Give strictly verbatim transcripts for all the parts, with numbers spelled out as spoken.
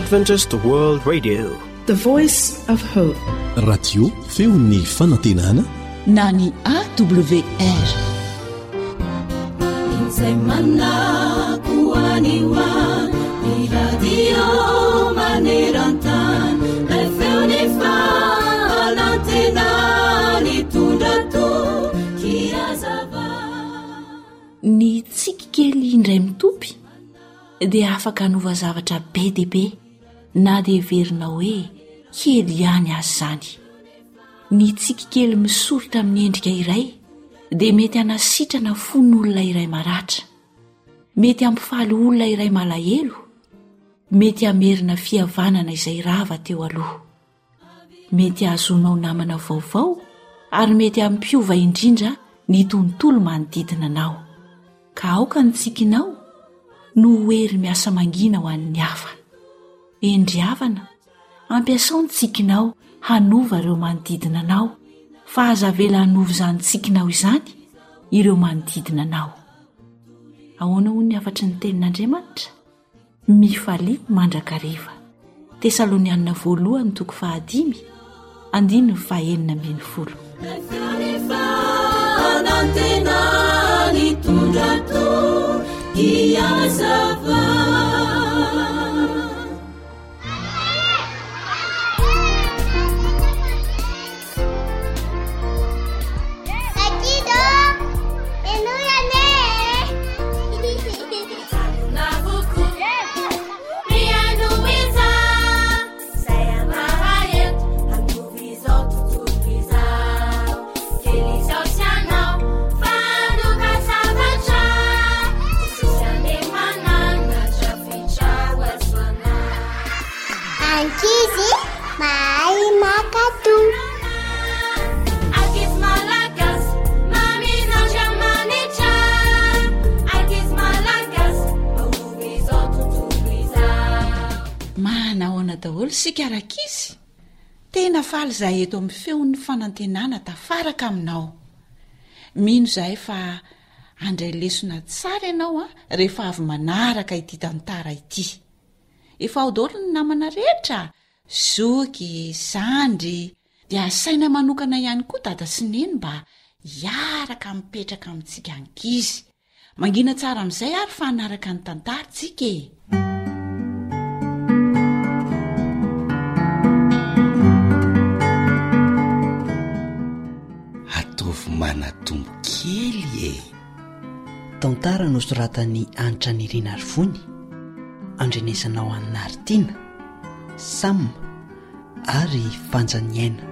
Adventist World Radio, the voice of hope. Radio feon'ny fanantenana na ny A W R. Insemana kuaniwa ni radio manerantan na feoni fanantena ni tundato kiazava. Ny tsiki kely indray mitopy dia afaka hanova zavatra be dia be na dia verina hoe kely ihany azy izany. Ny tsiki kely misoritra amin'ny endrika iray dia mety hanasitrana fon'olona iray maratra, mety hampifaly olona iray malahelo, mety hamerina fihavanana izay rava teo aloha, mety hahazonao namana vaovao ary mety hampiova indrindra ny tontolo manodidina anao. Ka aoka ny tsikinao no hery miasa mangina ho an'ny hafa. Endriavana, ampiasao ny tsikinao hanova ireo manodidina anao, fa azavela hanova izany tsikinao izany ireo manodidina anao. Ahoana hoy ny afatry ny tenin'Andriamanitra? Mifalia mandrakariva. Tesalonianina voalohany toko fahadimy andiny ny fahaenina ambin'ny folo. Daholo sika rakizy, tena faly zahay eto amin'ny feon'ny fanantenana tafaraka aminao. Mino zahay fa andray lesona tsara ianao a rehefa avy manaraka ity tantara ity. Efa ao daholo ny namana rehetra, zoky, zandry, dia asaina manokana ihany koa dada sy neny mba hiaraka mipetraka amintsika ankizy. Mangina tsara amin'izay ary fa hanaraka ny tantara tsika e. Manatombo kely e. Tantara nosoratan'ny Anitra Nirina Arifony, andrenesanao an'ny Naritiana, Sam ary Fanjaniaina.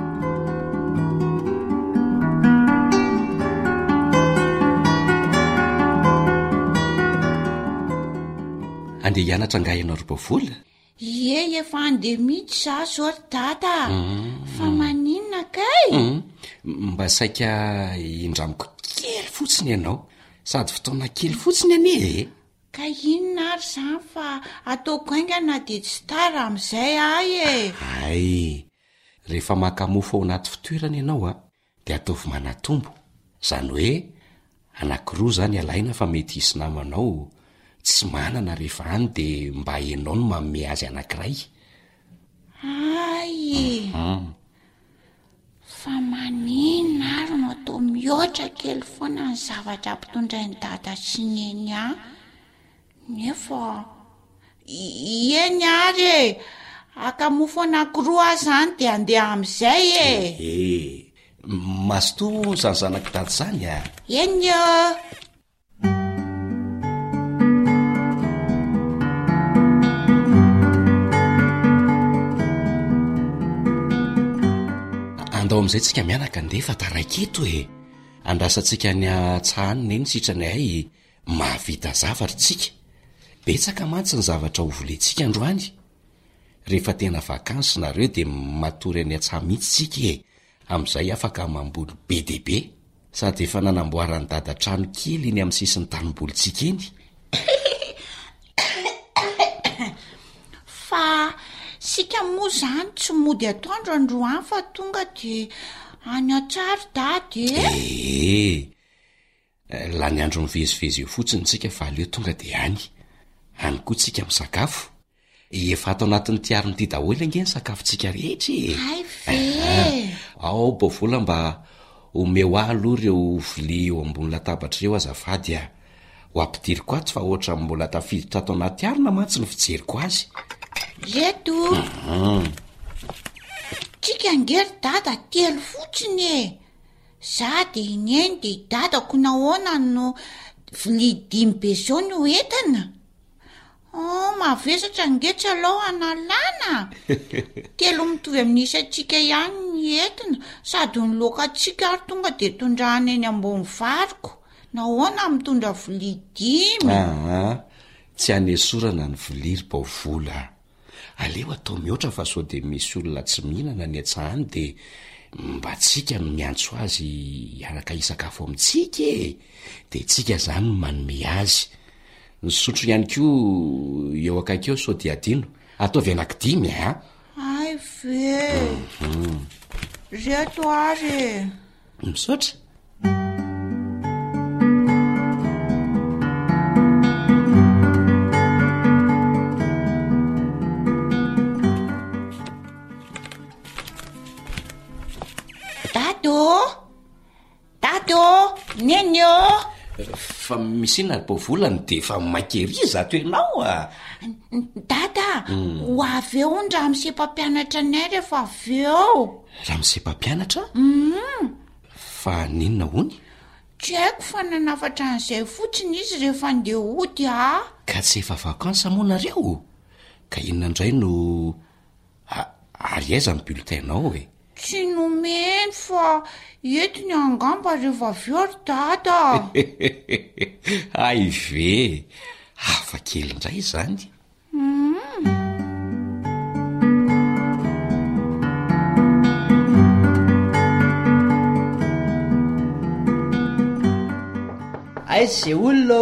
Andeha hianatra angaha ianao robovola? Ie, efa andeha mihitsy za sori data. Fa maninona kay? Mba saika indramiko kely fotsiny ianao, sady fotoana kely fotsiny ane e. Ka inona ary izany fa ataoko aingana dia tsy tara amin'izay ahy e. Ay, rehefa makamofo ao anaty fitoerana ianao a, dia ataovy manatombo. Izany hoe anankiroa izany alaina fa mety hisy namanao tsy manana rehefa any dia mba hainao no manome azy anankiray. Ay, fa maninona ary no atao mihoatra kely foana ny zavatra ampitondrainy dada sy neny a. Nefa eny ary e, akamofo anankiroa azy izany dia andeha amin'izay e. Eh, masotoa izany zanaka dada izany a. Eny eo. Andao amin'izay tsika mianaka andefa taraiketo e. Andrasantsika ny atsahany neny sitranay ay mahavita zavatra tsika. Betsaka mantsy ny zavatra ho volentsika androany. Rehefa tena vakansy nareo dia matory any atsaha mihitsy tsika e. Amin'izay afaka mamboly be dia be, sady efa nanamboarany dada trano kely iny amin'ny sisin'ny tanimbolitsika eny. Fa sika moa zany tsy mody atoandro androany fa tonga dia any atsary dady e. Eh, la ny andro mivezivezy eo fotsiny tsika fa aleo tonga dia any. Any koa tsika misakafo. efa ato anatin'ny tiarony ty daholo ange ny sakafontsika rehetra ay ve ao bovola mba omeo ah aloha ireo vilia eo ambony latabatra ireo azafady a ho ampidiriko atsy fa ohatra mbola tafiditra ato anaty arina mantsy ny fijeriko azy reto tsika angery dada telo fotsiny e za de ineny de dadako nahoana no vilia dimy be zao no entana oh mavesatra angetra aloha analana telo mitovy amin'nisatsika ihany ny entina sady ny lokatsika ary tonga de tondrahana eny ambony variko nahoana mitondra vilia dimy aa tsy hanesorana ny viliry baovola aleo atao mihoatra fa sao de misy olona tsy mihinana ny atsahany de mba tsika no miantso azy araka isakafo amintsika e de tsika zany no manome azy ny sotro ihany ko eo akaikeo sao de adino ataovy anankidimy a ay ve reto ary misaotra nenyo fa misy ina bovolany de fa makeriza toenao a dada ho avy eo ny raha misepampianatra anay rehefa avy eo raha misepampianatra mm fa ninona hony tsy haiko fa nanafatra an'izay fotsiny izy rehefa andeha ody a ka tsy efa vakansa moa nareo ka inona indray no ary aiza ny bulletinao e tsy nomeny fa eto ny angamba rehefa viory dada ay ve hafa kely indray zany ay zay olona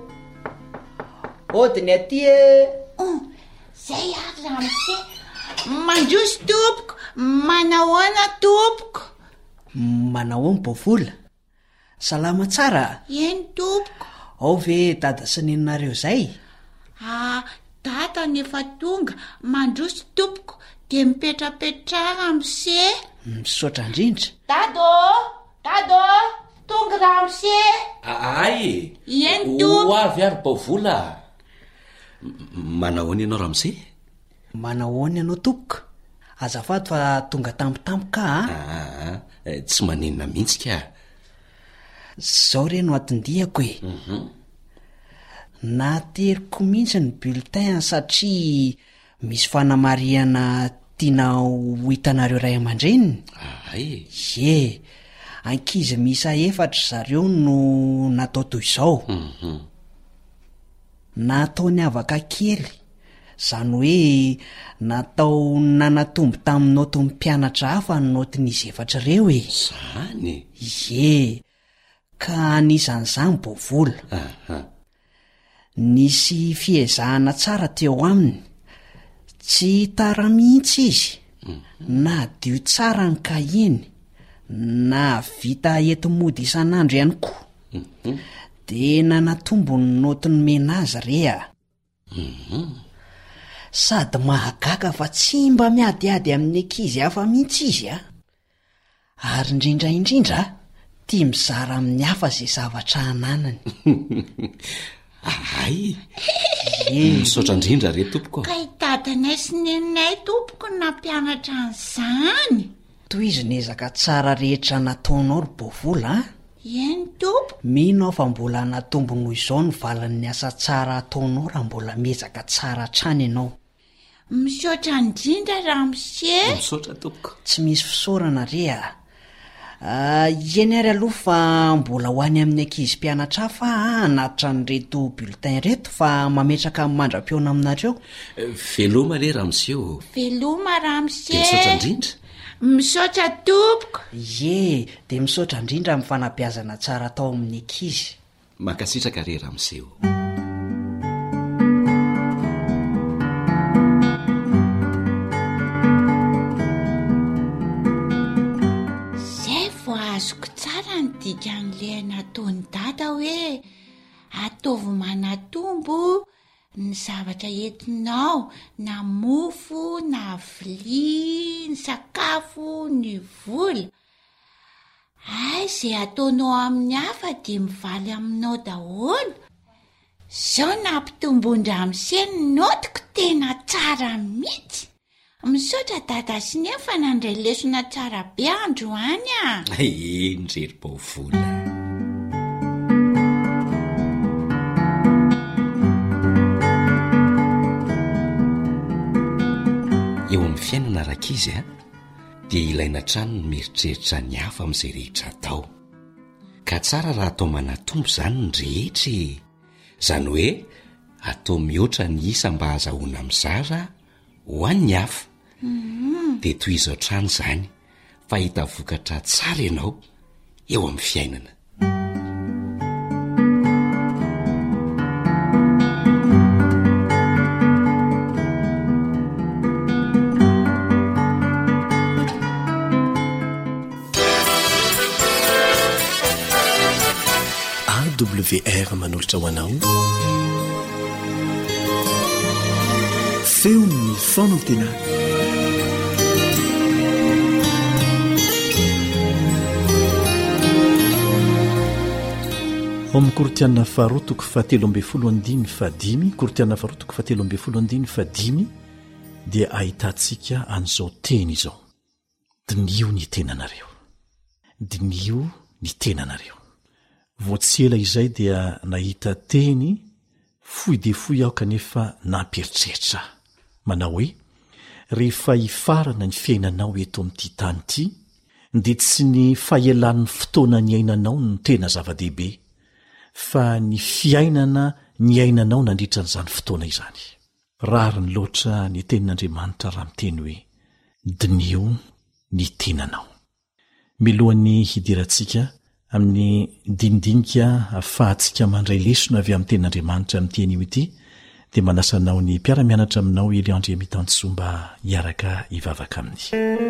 odiny aty e zay ary ramse mandroso tompoko manahoana tompoko manahoany bovola salama tsara eny tompoko ao ve dada sy neninareo zay ah dada nefa tonga mandroso tompoko de mipetrapetrara amse misaotra indrindra dado dado tonga ramse ay eny tompoko ho avy ary bovola manahoany ianao ramse manahoany ianao tompoko azafady fa tonga tampotampoka a tsy manenina mihitsy ka zao re no atindihako e nateriko mihitsy ny bulletin satria misy fanamariana tiana ho hitanareo ray aman-dreniny ay ye ankizy misa efatra zareo no natao toy izao nataony avaka kely zany hoe natao nanatombo tamin'ny notin'ny mpianatra hafa ny notin'izy efatra reo e zany ye ka anisan'izany bovola nisy fiezahana tsara teo aminy tsy tara mihitsy izy na dio tsara ny kahiny na vita enti-mody isan'andro ihany koa de nanatombo ny notiny mena azy rea sady mahagaga fa tsy mba miadiady amin'ny ankizy hafa mihitsy izy a ary indrindra indrindra tia mizara amin'ny hafa zay zavatra ananany ay misaotra indrindra re tompoko ka hidadanay sy neninay tompoko nampianatra an'izany toy izy nezaka tsara rehetra nataonao ry bovola a eny tompo mino aho fa mbola natombo noho izao ny valan'ny asa tsara ataonao raha mbola miezaka tsara trany ianao misaotra indrindra raha mise misaotra tompoko tsy misy fisaorana re a eny ary aloha fa mbola ho any amin'ny ankizy mpianatra fa anatitra ny reto bulletin reto fa mametraka amin'ny mandra-piona aminareo veloma le raha miseo veloma raha mise misaotra indrindra misaotra tompoko ye de misaotra indrindra amin'ny fanabeazana tsara atao amin'ny ankizy mankasitraka re raha miseo azoko tsara ny dikan'le nataony dada hoe ataovy manatombo ny zavatra entinao na mofo na vilia ny sakafo ny vola ay zay ataonao amin'ny hafa dia mivaly aminao daholo zao nampitombondra amin'seny notiko tena tsara mihitsy misaotra dada sy nefa nandray lesona tsara be androany a endrery baovola eo amin'ny fiainana raka izy a dia ilaina trano ny mieritreritra ny hafa amin'izay rehetra atao ka tsara raha atao manatombo izany ny rehetra izany hoe atao mihoatra ny isa mba hazahoana mizara ho an'ny hafa dia toy izao trano izany fa hita vokatra tsara ianao eo amin'ny fiainana W R manolotra ho anao feo ny fanantenana ao amin'ny koritianina faharoa toko fahatelo amby folo andiny fadimy koritianina faharoa toko fahatelo amby folo andiny fadimy dia ahitantsika an'izao teny izao dinio ny tenanareo dinio ny tenanareo voatsiela izay dia nahita teny foy de foy aho kanefa nampieritreritra manao hoe rehefa hifarana ny fiainanao eto amin'ity tany ity dia tsy ny fahelan'ny fotoana ny ainanao no tena zava-dehibe fa ny fiainana ny ainanao nandritra n'izany fotoana izany rary ny loatra ny tenin'Andriamanitra raha miteny hoe dinio ny tenanao milohan'ny hidirantsika amin'ny dinidinika ahafahantsika mandray lesona avy amin'ny tenin'Andriamanitra amin'ity anio ity dia manasanao ny mpiara-mianatra aminao Eliandre Mitantsoa hiaraka hivavaka aminy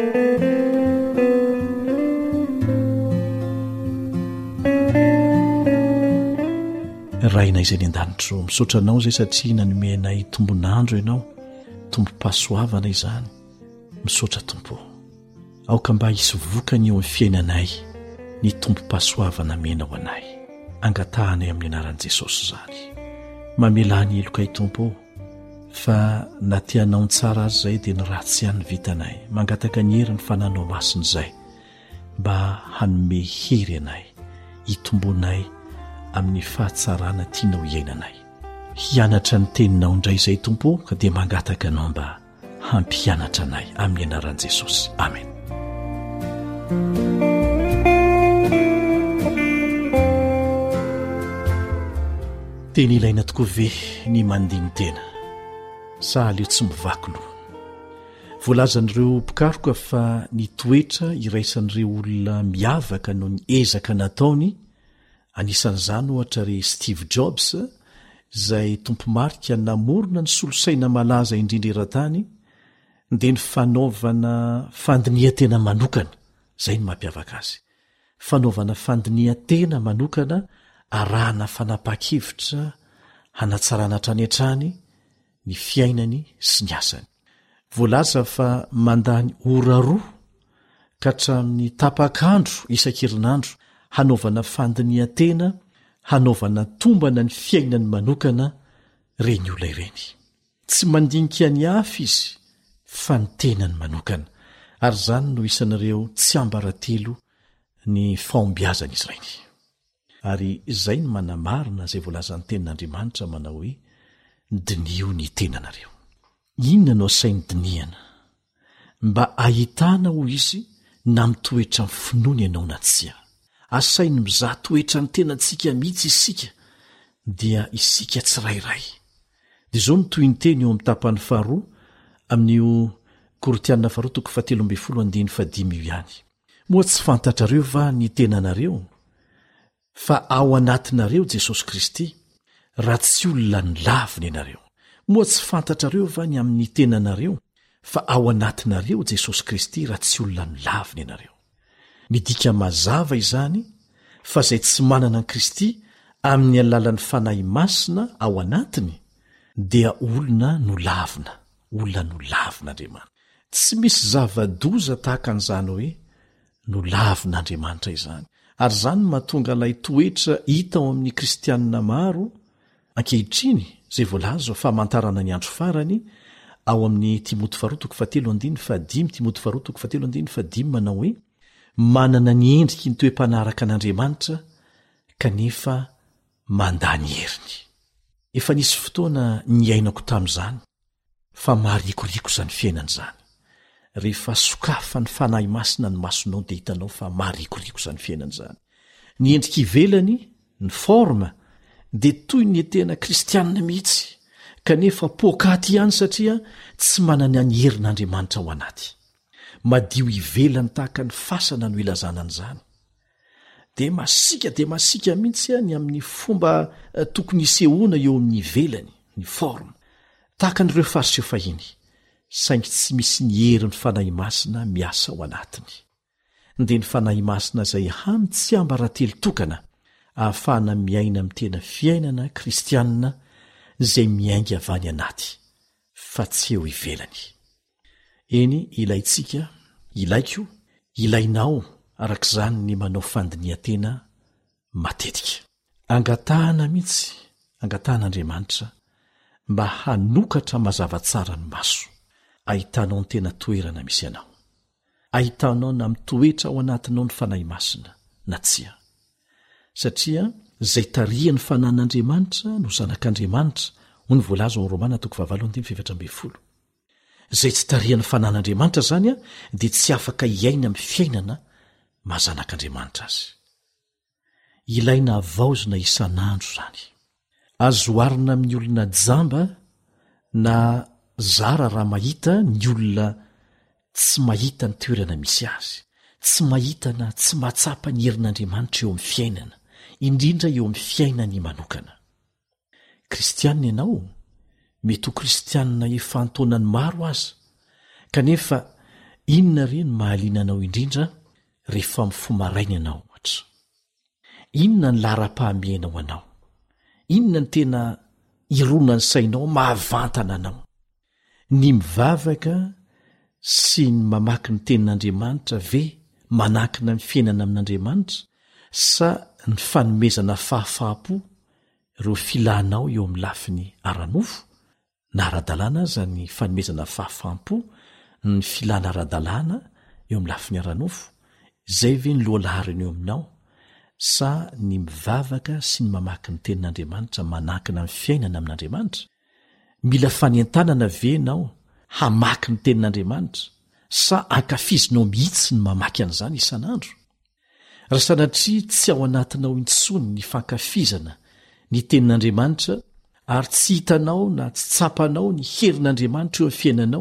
raina izay ny an-danitro misaotra anao izay satria nanomenay tombonandro ianao tombo-pahasoavana izany misaotra tompo aoka mba hisy vokany eo amin'ny fiainanay ny tombo-pahasoavana menao anay angatahanay amin'ny anaran'i Jesosy izany mamelany elokay tompo fa natianao ny tsara azy izay dia ny ratsy ihany vitanay mangataka ny heri ny fananao masina izay mba hanome hery anay hitombonay amin'ny fahatsarana tianao iainanay hianatra ny teninao indray izay tompo ka dia mangataka anao mba hampianatra anay amin'ny anaran'i Jesosy amen teny ilaina tokoa ve ny mandiny tena sahala eo tsy mivakoloha voalazan'ireo mpikaroka fa ny toetra iraisan'ireo olona miavaka noho ny ezaka nataony anisan'izany ohatra ry Steve Jobs izay tompomarika namorona ny solosaina malaza indrindra eran-tany dia ny fanaovana fandinihan-tena manokana izay ny mampiavaka azy fanaovana fandinihan-tena manokana arahana fanapa-kevitra hanatsarana trany an-trany ny fiainany sy ny asany voalaza fa mandany ora roa ka hatramin'ny tapakandro isan-kerinandro hanaovana fandinihan-tena hanaovana tombana ny fiainany manokana reny olona ireny tsy mandinika ny hafa izy fa ny tenany manokana ary izany no isan'ireo tsy ambaratelo ny fahombiazana izy ireny ary izay ny manamarina izay voalazan'ny tenin'Andriamanitra manao hoe dinio ny tenanareo inona no asainy diniana mba ahitana ho izy na mitoetra ny finoany ianao na tsia asainy mizaha toetra ny tenantsika mihitsy isika dia isika tsirairay dia izao no toy ny teny eo amin'ny tapany faharoa amin'io koritianina faharoa toko fahatelo amby folo andiny fadimy io ihany moa tsy fantatrareo va ny tenanareo fa ao anatinareo Jesosy Kristy raha tsy olona ny lavina ianareo moa tsy fantatrareo va ny amin'ny tenanareo fa ao anatinareo Jesosy Kristy raha tsy olona ny lavina ianareo midika mazava izany fa izay tsy manana an Kristy amin'ny alalan'ny fanahy masina ao anatiny dia olona no lavina olona no lavin'andriamanitra tsy misy zava-doza tahaka an'izany hoe no lavin'andriamanitra izany ary zany mahatonga ilay toetra hita ao amin'ny kristianina maro ankehitriny zay voalaza famantarana ny andro farany ao amin'ny timoty faharotoko fatelo andiny fadimy timoty faharotoko fatelo andiny fadimy manao hoe manana ny endriky ny toe-panaraka an'andriamanitra kanefa mandany heriny efa nisy fotoana ny ainako tam'izany fa maharikoriko zany fiainana zany rehefa sokafa ny fanahy masina ny masonao dia hitanao fa maharikoriko zany fiainana zany ny endriky ivelany ny forma dia toy ny etena kristianina mihitsy kanefa pokaty ihany satria tsy manana ny herin'andriamanitra ao anaty madio ivelany tahaka ny fasana no ilazana an'izany dia masika dia masika mihitsy a ny amin'ny fomba tokony isehoana eo amin'ny ivelany ny forma tahaka n'ireo fariseho fahiny saingy tsy misy ny herin'ny fanahy masina miasa ao anatiny dia ny fanahy masina izay hany tsy ambarahatelo tokana ahafahana miaina amin'ny tena fiainana kristianina izay miainga avany anaty fa tsy eo ivelany eny ilayntsika ilaiko ilainao arak'izany ny manao fandinian-tena matetika angatahana mihitsy angatahan'andriamanitra mba hanokatra mazava tsara ny maso ahitanao ny tena toerana misy anao ahitanao na mitoetra ao anatinao ny fanahy masina na tsia satria zay tarihan'ny fanan'andriamanitra no zanak'andriamanitra ho ny voalaza ao romana toko fahavalo andimy fefatra amby folo zay tsy tarihan'ny fanan'andriamanitra zany a dia tsy afaka hiaina amin'ny fiainana mahazanak'andriamanitra azy ilaina avaozina isan'andro zany azoarina amin'ny olona jamba na zara raha mahita ny olona tsy mahita ny toerana misy azy tsy mahita na tsy mahatsapa ny herin'andriamanitra eo amin'ny fiainana indrindra eo amin'ny fiainany manokana kristianina ianao mety ho kristianina efa antonany maro aza kanefa inona re ny mahalinanao indrindra rehefa mifomaraina ianao ohatra inona ny lara-pahamiainao anao inona ny tena irona ny sainao mahavantana anao ny mivavaka sy ny mamaky ny tenin'andriamanitra ve manakina ny fiainana amin'andriamanitra sa ny fanomezana fahafahapo ireo filanao eo amin'ny lafiny aranofo na ara-dalàna aza ny fanomezana fahafahampo ny filana ara-dalàna eo amin'ny lafiny aranofo izay ve ny loalariny eo aminao sa ny mivavaka sy ny mamaky ny tenin'andriamanitra manakina ny fiainana amin'andriamanitra mila fanentanana ve nao hamaky ny tenin'andriamanitra sa ankafizinao mihitsy ny mamaky an'izany isan'andro raha sanatria tsy ao anatinao intsony ny fankafizana ny tenin'andriamanitra ary tsy hitanao na tsy tsapanao ny herin'andriamanitra eo amin'ny fiainanao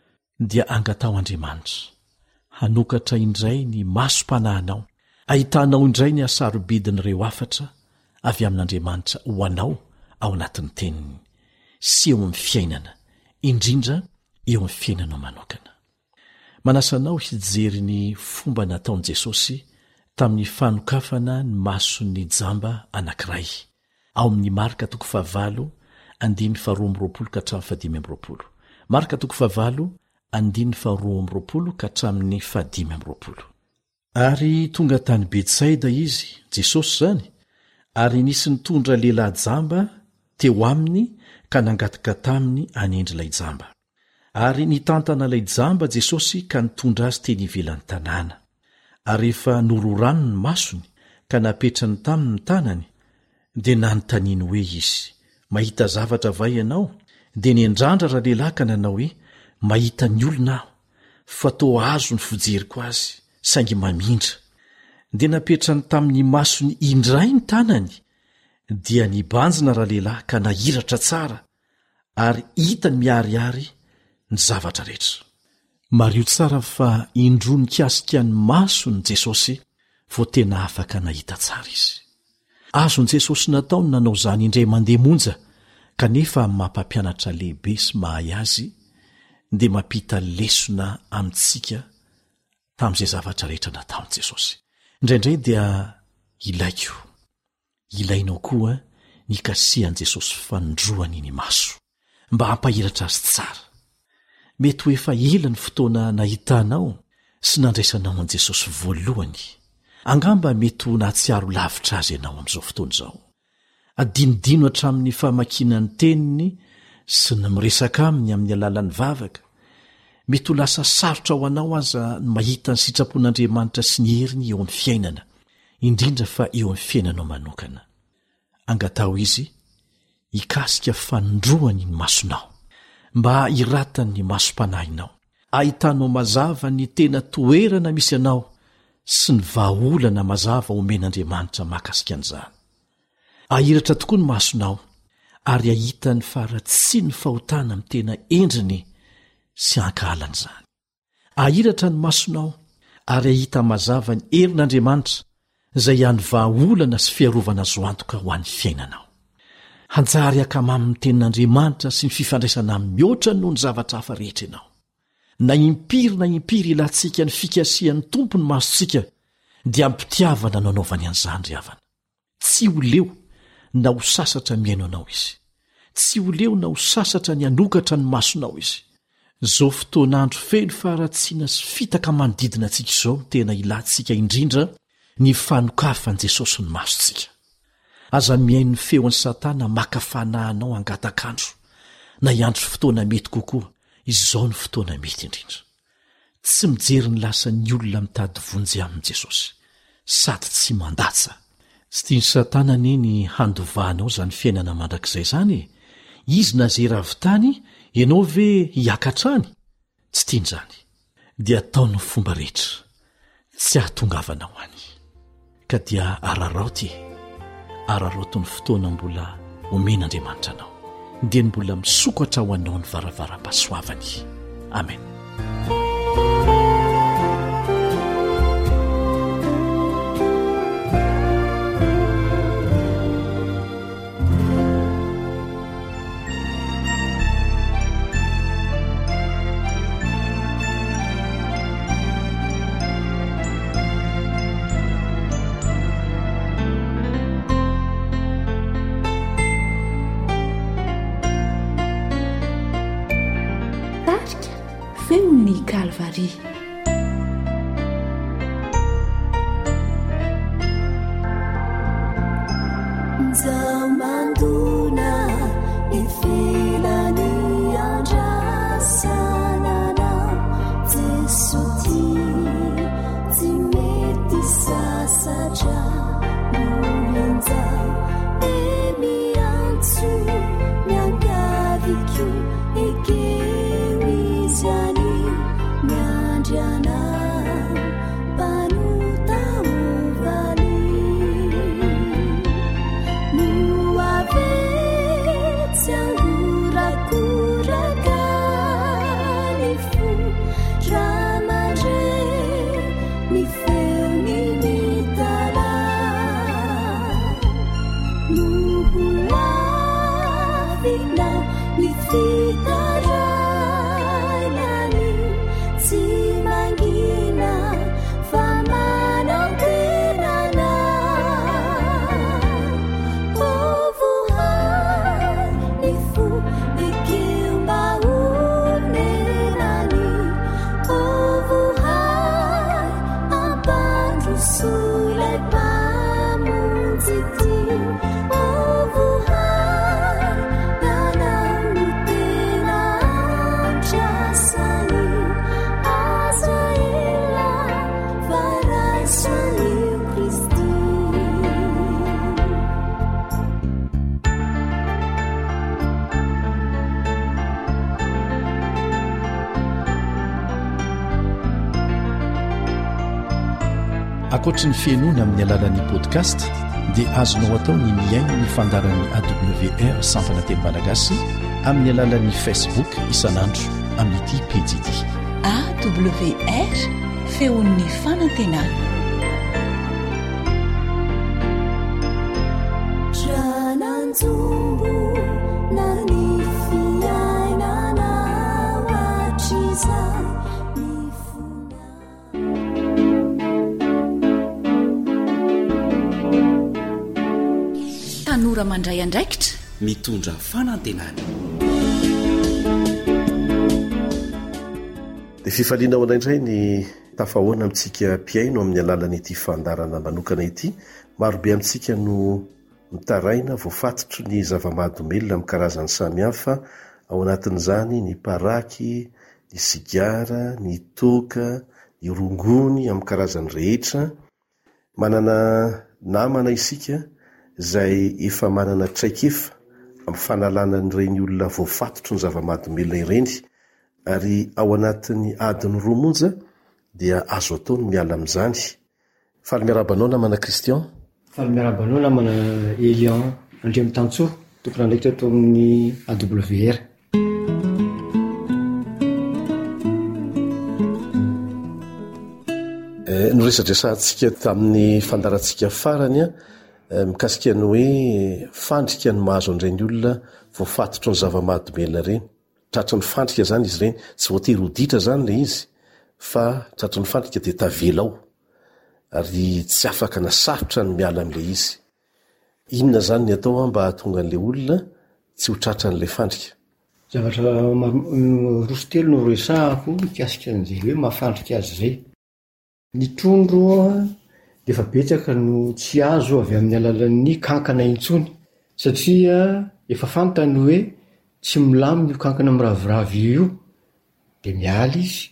dia angatao andriamanitra hanokatra indray ny masom-panahinao ahitanao indray ny asarobidin'ireo afatra avy amin'andriamanitra ho anao ao anatin'ny teniny sy eo amin'ny fiainana indrindra eo amin'ny fiainanao manokana manasanao hijery ny fomba nataon'i jesosy tamin'ny fanokafana ny mason'ny jamba anankiray ao amin'ny marika toko fahavalo andiny faharoa ambyroapolo ka hatramin'ny fahadimy ambyroapolo marika toko fahavalo andiny faharoa ambyroapolo ka hatramin'ny fahadimy ambyroapolo ary tonga tany betsaida izy jesosy zany ary nisy nitondra lehilahy jamba teo aminy ka nangataka taminy anendry ilay jamba ary nitantana ilay jamba jesosy ka nitondra azy teny ivelan'ny tanàna ary rehefa nororano ny masony ka napetrany taminy ny tanany dia nanontaniany hoe izy mahita zavatra va ianao dia niandrandra raha lehilahy ka nanao hoe mahita ny olona aho fa toa azo ny fijeriko azy saingy mamindra dia napetrany tamin'ny masony indray ny tanany dia nibanjina raha lehilahy ka nahiratra tsara ary hitany miariary ny zavatra rehetra mario tsara fa indro ny kasika ny masony jesosy vo tena afaka nahita tsara izy azony jesosy nataony nanao zany indray mandeha monja kanefa mampampianatra lehibe sy mahay azy dia mampita lesona amintsika tamin'izay zavatra rehetra nataony jesosy indraindray dia ilaiko ilainao koa nikasihan' jesosy fanondroany ny maso mba hampahiratra azy tsara. Mety ho efa ela ny fotoana nahitanao sy nandraisanao an' Jesosy voalohany. Angamba mety ho nahatsiaro lavitra azy ianao amin'izao fotoana izao. Adinodino hatramin'ny famakinany teniny sy ny miresaka aminy amin'ny alalan'ny vavaka. Mety ho lasa sarotra ho anao aza ny mahita ny sitrapon'Andriamanitra sy ny heriny eo amin'ny fiainana, indrindra fa eo amin'ny fiainanao manokana. Angatao izy hikasika fanondroany ny masonao, mba hiratany ny masom-panahinao, ahitanao mazava ny tena toerana misy anao sy ny vahaolana mazava omen'Andriamanitra mahakasika an'izany. Ahiratra tokoa ny masonao ary ahita ny faratsy ny fahotana amin'ny tena endriny sy ankahalan'izany. Ahiratra ny masonao ary ahita mazava ny herin'Andriamanitra izay ihany vahaolana sy fiarovana azo antoka ho an'ny fiainanao. Hanjary akamaminy tenin'Andriamanitra sy ny fifandraisana amin'ny mihoatra noho ny zavatra hafa rehetra ianao. Na impiry na impiry ilantsika ny fikasihan'ny tompo ny masontsika dia ampitiavana no anaovany an'izany ry havana. Tsy ho leo na ho sasatra miaino anao izy. Tsy ho leo na ho sasatra ny anokatra ny masonao izy. Zao fotoanandro feno faharatsiana sy fitaka manodidina antsika izao tena ilantsika indrindra ny fanokafan'i Jesosy ny masontsika. Aza miaino ny feon'ny Satana makafanahanao angatakandro, na iandro fotoana mety kokoa, izao ny fotoana mety indrindra. Tsy mijery ny lasa ny olona mitady vonjy amin'i Jesosy, sady tsy mandatsa. Tsy tiany Satana neny handovahanao zany fiainana mandrakizay zany. Izy na zay ravitany, ianao ve hiakatrany? Tsy tiany zany. Dia ataony fomba rehetra, tsy ahatongavanao any. Ka dia araraoty, araraoty ny fotoana mbola omen'Andriamanitra anao, dia mbola misokatra ho anao ny varavaram-pahasoavany. Amen. Calvary. Zamanduna ifilani andrasanana Jesuti timeti sasaja mulinza emiantu nyangaviku ekerizani Nyanjana panuta uvali Nuave Tiangura kuraga Nifu Ramandre Nifeu nimitala Nuhula Vina Nifitara Simangina famanokenana Ovuhai nifu ikimbaunenani Ovuhai abandru sule pamunziti Ovuhai nanamutena jasani Akoatra ny fiainoana amin'ny alalan'ny podcast dia azonao atao ny miaino ny fandaran'ny A W R sampana teny malagasy amin'ny alalan'ny Facebook isanandro amin'ity pejy ity A W R feon'ny fanantenana. Jananzumbu nani fiainana wachiza Tanora mandray andraikitra mitondra fanantenana. ny fifaliana ao anaindray ny tafahoana amintsika mpiaino amin'ny alalan'ity fandarana manokana ity. Marobe amintsika no mitaraina voafatotro ny zava-mahadomelona amin'ny karazany samihafa, ao anatin'izany ny paraky, ny sigara, ny toka, ny rongony amin'ny karazany rehetra. Manana namana isika izay efa manana traikefa amin'ny fanalana n'ireny olona voafatotro ny zava-mahadomelona ireny, ary ao anatin'ny adiny roa monja dia azo ataony miala amin'izany. Faly miarabanao namana Kristian. Faly miarabanao namana Elian Andremy Tantsoa, tokony andraikitra ato amin'ny A W R. Noresadresantsika tamin'ny fandarantsika farany a mikasika ny hoe fandrika ny mahazo an'ireny olona voafatotro ny zava-mahadomelona ireny. Tratry ny fandrika zany izy ireny, tsy voatery hoditra zany le izy, fa tratry ny fandrika dia tavela ao ary tsy afaka nasarotra ny miala amin'le izy. Inona zany ny atao mba hahatonga an'le olona tsy ho tratra an'le fandrika? Zavatra roso telo no resahako mikasika an'izay hoe mahafandrika azy zay. Ny trondro dia efa betsaka no tsy azo avy amin'ny alalan'ny kankana intsony, satria efa fantany hoe tsy milamy io kankana miraviravy io, dia miala izy.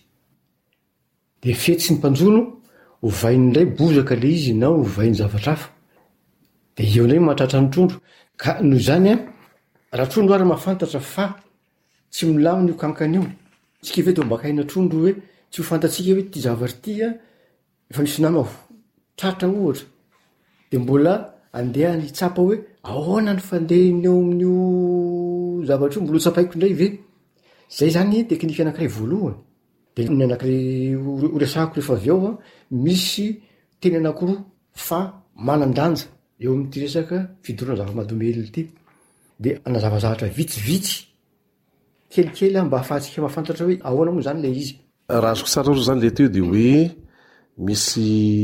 Dia fetsy ny mpanjono, hovainy indray bozaka le izy na hovainy zavatra hafa. Dia eo indray mahatratra ny trondro. Ka noho izany a, raha trondro ary mahafantatra fa tsy milamy io kankana io, tsika ve dia mbakaina trondro hoe tsy ho fantatsika hoe ty zavatra ty a efa misy nama tratra ohatra, dia mbola andeha ny tsapa hoe ahoana ny fandehany eo amin'io zavatra io, mbola tsapaiko indray ve? Zay zany teknika anankiray voalohany. Dia ny anankiray horesahako rehefa avy ao a, misy teny anankiroa fa manan-danja eo amin'ity resaka fidorana zava-mahadomelona ity. Dia anazavazahatra vitsivitsy kelikely mba hahafahantsika mahafantatra hoe ahoana moa zany le izy. Raha azoko tsara ro zany le teo dia hoe misy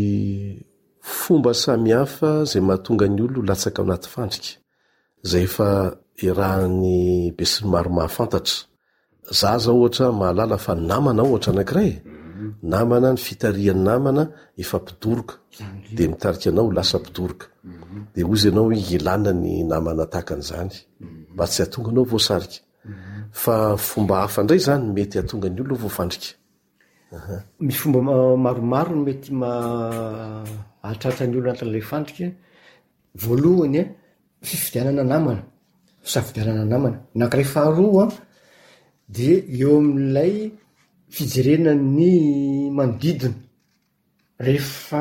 fomba samihafa zay mahatonga ny olona latsaka ao anaty fandrika, zay efa irahan'ny be sy ny maro mahafantatra. Zaza ohatra mahalala fa namana ohatra anankiray, namana ny fitarihan'ny namana efa mpidoroka, dia mitarika anao lasa mpidoroka, dia ozy ianao ilana ny namana tahaka an'izany mba tsy hahatonga anao voasarika. Fa fomba hafa indray zany mety hahatonga ny olona voafandrika. Misy fomba maromaro mety mahatratra ny olona anatin'ilay fandrika. Voalohany a, fifidianana namana, fisafidianana namana. Anankiray faharoa dia eo amin'ilay fijerena ny manodidina. Rehefa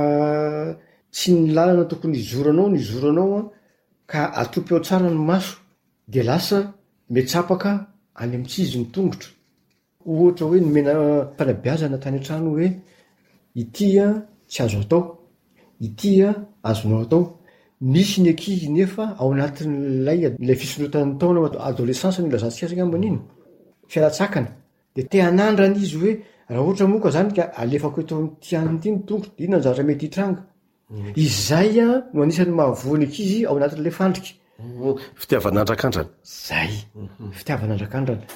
tsy ny lalana tokony izoranao ny izoranao ka atopy ao tsara ny maso, dia lasa metsapaka any amin'ny tsizy ny tongotra. Ohatra hoe nomena fanabeazana tany an-trano hoe ity a tsy azo atao, ity a azonao atao. Misy ny ankizy nefa ao anatin'ilay ilay fisondrotan'ny taona adolescensa ny lazantsika ngambany iny, fialatsakana, dia te hanandrana izy hoe raha ohatra moa ka zany ka alefako eto amin'ity an'ity ny tongotra, dia inona ny zavatra mety hitranga. Izay a no anisany mahavoany ankizy ao anatin'ilay fandrika. Fitiavana andrakandrana. Zay, fitiavana andrakandrana.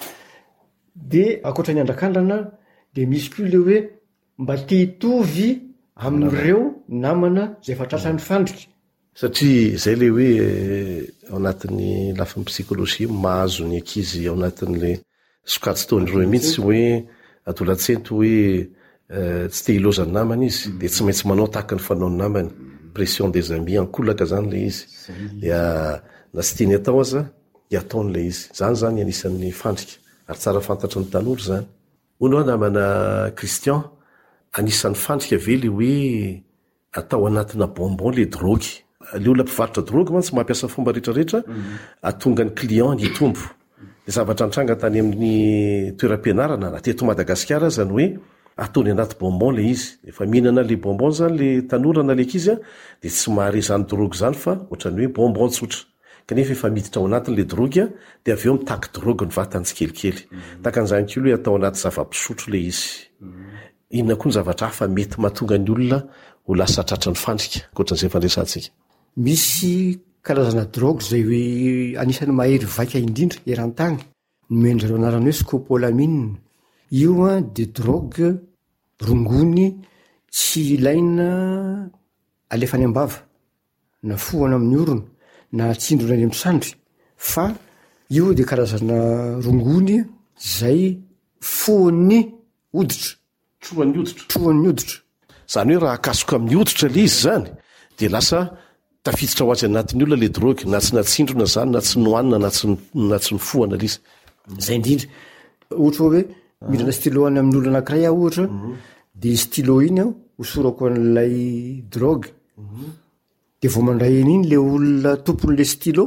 Dia akoatra ny andrakandrana, dia misy koa le hoe mba te hitovy amin'ireo namana zay efa tratra ny fandrika. Satria izay le hoe ao anatin'ny lafin'ny psikolojia mahazo ny ankizy ao anatin'le sokajy taony roa mihitsy hoe adolatsento hoe tsy te hilozany namana izy, dia tsy maintsy manao tahaka ny fanaony namany, pression des amis, ankolaka zany le izy. Dia na tsy tiany atao aza dia ataon'le izy. Zany zany anisan'ny fandrika, ary tsara fantatra ny tanora zany. Hono a namana Kristian, anisan'ny fandrika ve le hoe atao anatina bonbon le drogy. Le olona mpivarotra drogy mantsy mampiasa fomba rehetrarehetra atonga ny client ny tombo. Dia zavatra antranga tany amin'ny toeram-pianarana na teto Madagasikara zany hoe ataony anaty bonbon le izy. Efa mihinana le bonbon zany le tanora na le ankizy a, dia tsy mahare zany drogy zany fa ohatrany hoe bonbon tsotra. Kanefa efa miditra ao anatin' le drogy a, dia avy eo mitaky drogy ny vatany tsikelikely. Takan'izany koa hoe atao anaty zava-pisotro le izy. Inona koa ny zavatra hafa mety mahatonga ny olona ho lasa tratra ny fandrika ankoatran'izay fandresantsika? Misy karazana drogue zay hoe anisany mahery vaika indrindra eran-tany, nomen'izareo anarany hoe scopolamine. io a de drogue rongony tsy ilaina alefany ambava na foana amin'ny orona na tsindrona any am'sandry fa io de karazana rongony zay foany oditra troan'ny oditra troan'ny oditra zany hoe raha akasoka amin'ny oditra le izy zany de lasa tafiditra ho azy anatin'ny olona le drogy na tsy natsindrona zany na tsy nohanina na tsy na tsy ny foana le izy zay indrindra ohatra hoe midrina stylo any amin'ny olo anankiray aho ohatra de stylo iny aho hosorako an'lay drogue de vao mandray iny iny le olona tompon'le stylo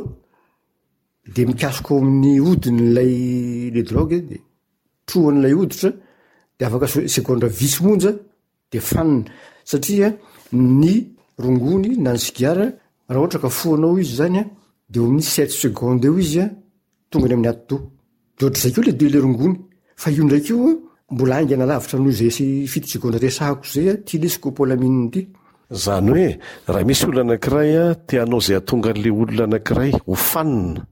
de mikasoko amin'ny odiny lay le drogue de troan'lay oditra de afaka segondra visy monja de fanina satria ny rongony na ny sigara raha ohatra ka foanao izy zany a de omin'ny sept seconde eo izy a tonga ny amin'ny ato do de ohatrazay keo le de le rongony fa io ndraiky io mbola aingana lavitra noho zay sy fito seconde resahako zay a ty le scopolamine ty zany hoe raha misy olona anankiray a teanao zay atonga an'le olona anankiray ho fanina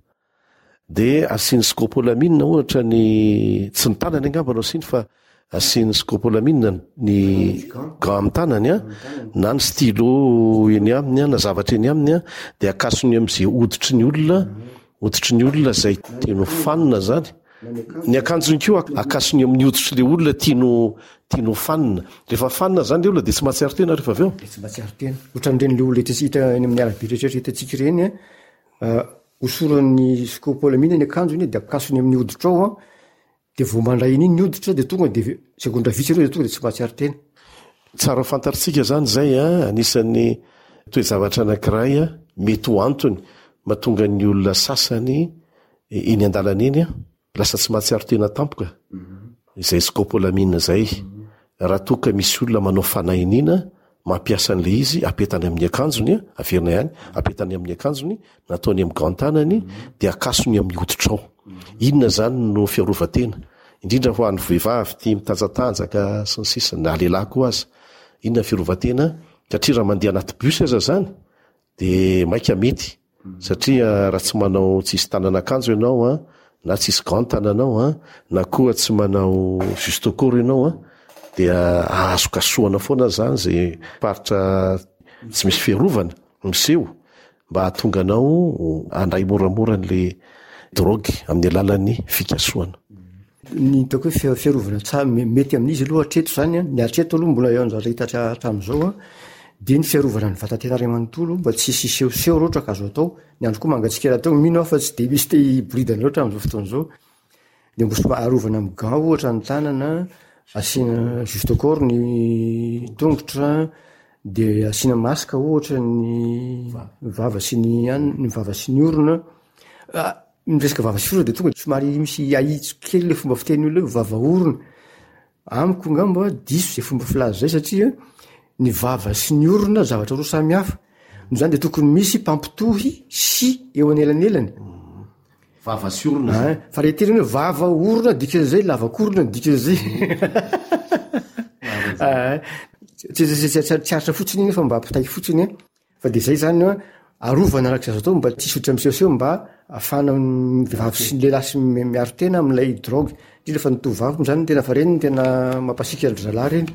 de asiany scopolamine ohatra ny tsy ny tanany angambanao siny fa asiany scopolamine ny ga amin'ny tanany a na ny stylo eny aminy a na zavatra eny aminy a de akasony am'izay oditry ny olona oditry ny olona zay tiano fanina zany ny akanjony keo akasony amin'ny oditry le olona tiano tiano fanina rehefa fanina zany le olona de tsy mahatsiaro tena rehefa avy eo de tsy mahatsiaro tena ohatran'ireny le olona hita eny amin'ny arabe rehetrarehetra hitantsika ireny a hosoran'ny scopolamine ny akanjony de akasony amin'ny oditra ao a de vao mandray iny iny ny oditra de tonga de segondra vitsy reo de tonga de tsy mahatsiaro tena tsara fantaritsika zany zay a anisan'ny toe-zavatra anankiray a mety ho antony mahatonga ny olona sasany eny an-dalana eny a lasa tsy mahatsiaro tena tampoka izay scopolamine zay raha toa ka misy olona manao fanahiniana mampiasa an'le izy apetany amin'ny akanjony a averina ihany apetany amin'ny akanjony nataony amin'ny gantanany de akasony amin'ny oditra ao inona zany no fiarovatena indrindra ho an'ny vehivavy ty mitanjatanjaka sy ny sisa na lehilahy koa azy inona fiarovatena satria raha mandeha anaty bus aza zany de maika mety satria raha tsy manao tsisy tanana akanjo ianao a na tsisy gantananao a na koa tsy manao justocor ianao a dia ahazokasoana foana zany zay paritra tsy misy fiarovana miseho mba hahatonga anao andray moramora n'le drogy amin'ny alalan'ny fikasoana ny hitako hoe fiarovana tsara mety amin'izy aloha hatreto zany a ny hatreto aloha mbola eo anjara hitatra hatramin'izao a de ny fiarovana ny vatantenary amanontolo mba tsy sisehoseho roatra ka azo atao ny andro koa mangatsika raha tao mino aho fa tsy de misy te bridany loatra am'izao fotoan'izao de mbo somary arovana amin'ny gan ohatra ny tanana asiana justocor ny tongotra de asiana masika ohatra ny vava sy ny any ny vava sy ny orona miresaka vava sy orona de tonga de somary misy ahitso kely le fomba fiteny olo hoe vava orona amiko ngamba diso zay fomba filaza zay satria ny vava sy ny orona zavatra roa samy hafa no zany de tokony misy mpampitohy sy eo anelanelany vava sy orona fa reheteriny hoe vava orona dika zay lavakorona dika zay tsy aritra fotsiny iny fa mba ampitaiky fotsiny fa de zay zany arovana arak'zy azo atao mba tsy sotra misehoseho mba afana vavy sy lehilahy sy miaro tena am'lay drogue indrindra fa nitovavy zany tena fa reny tena mampasika zalahy reny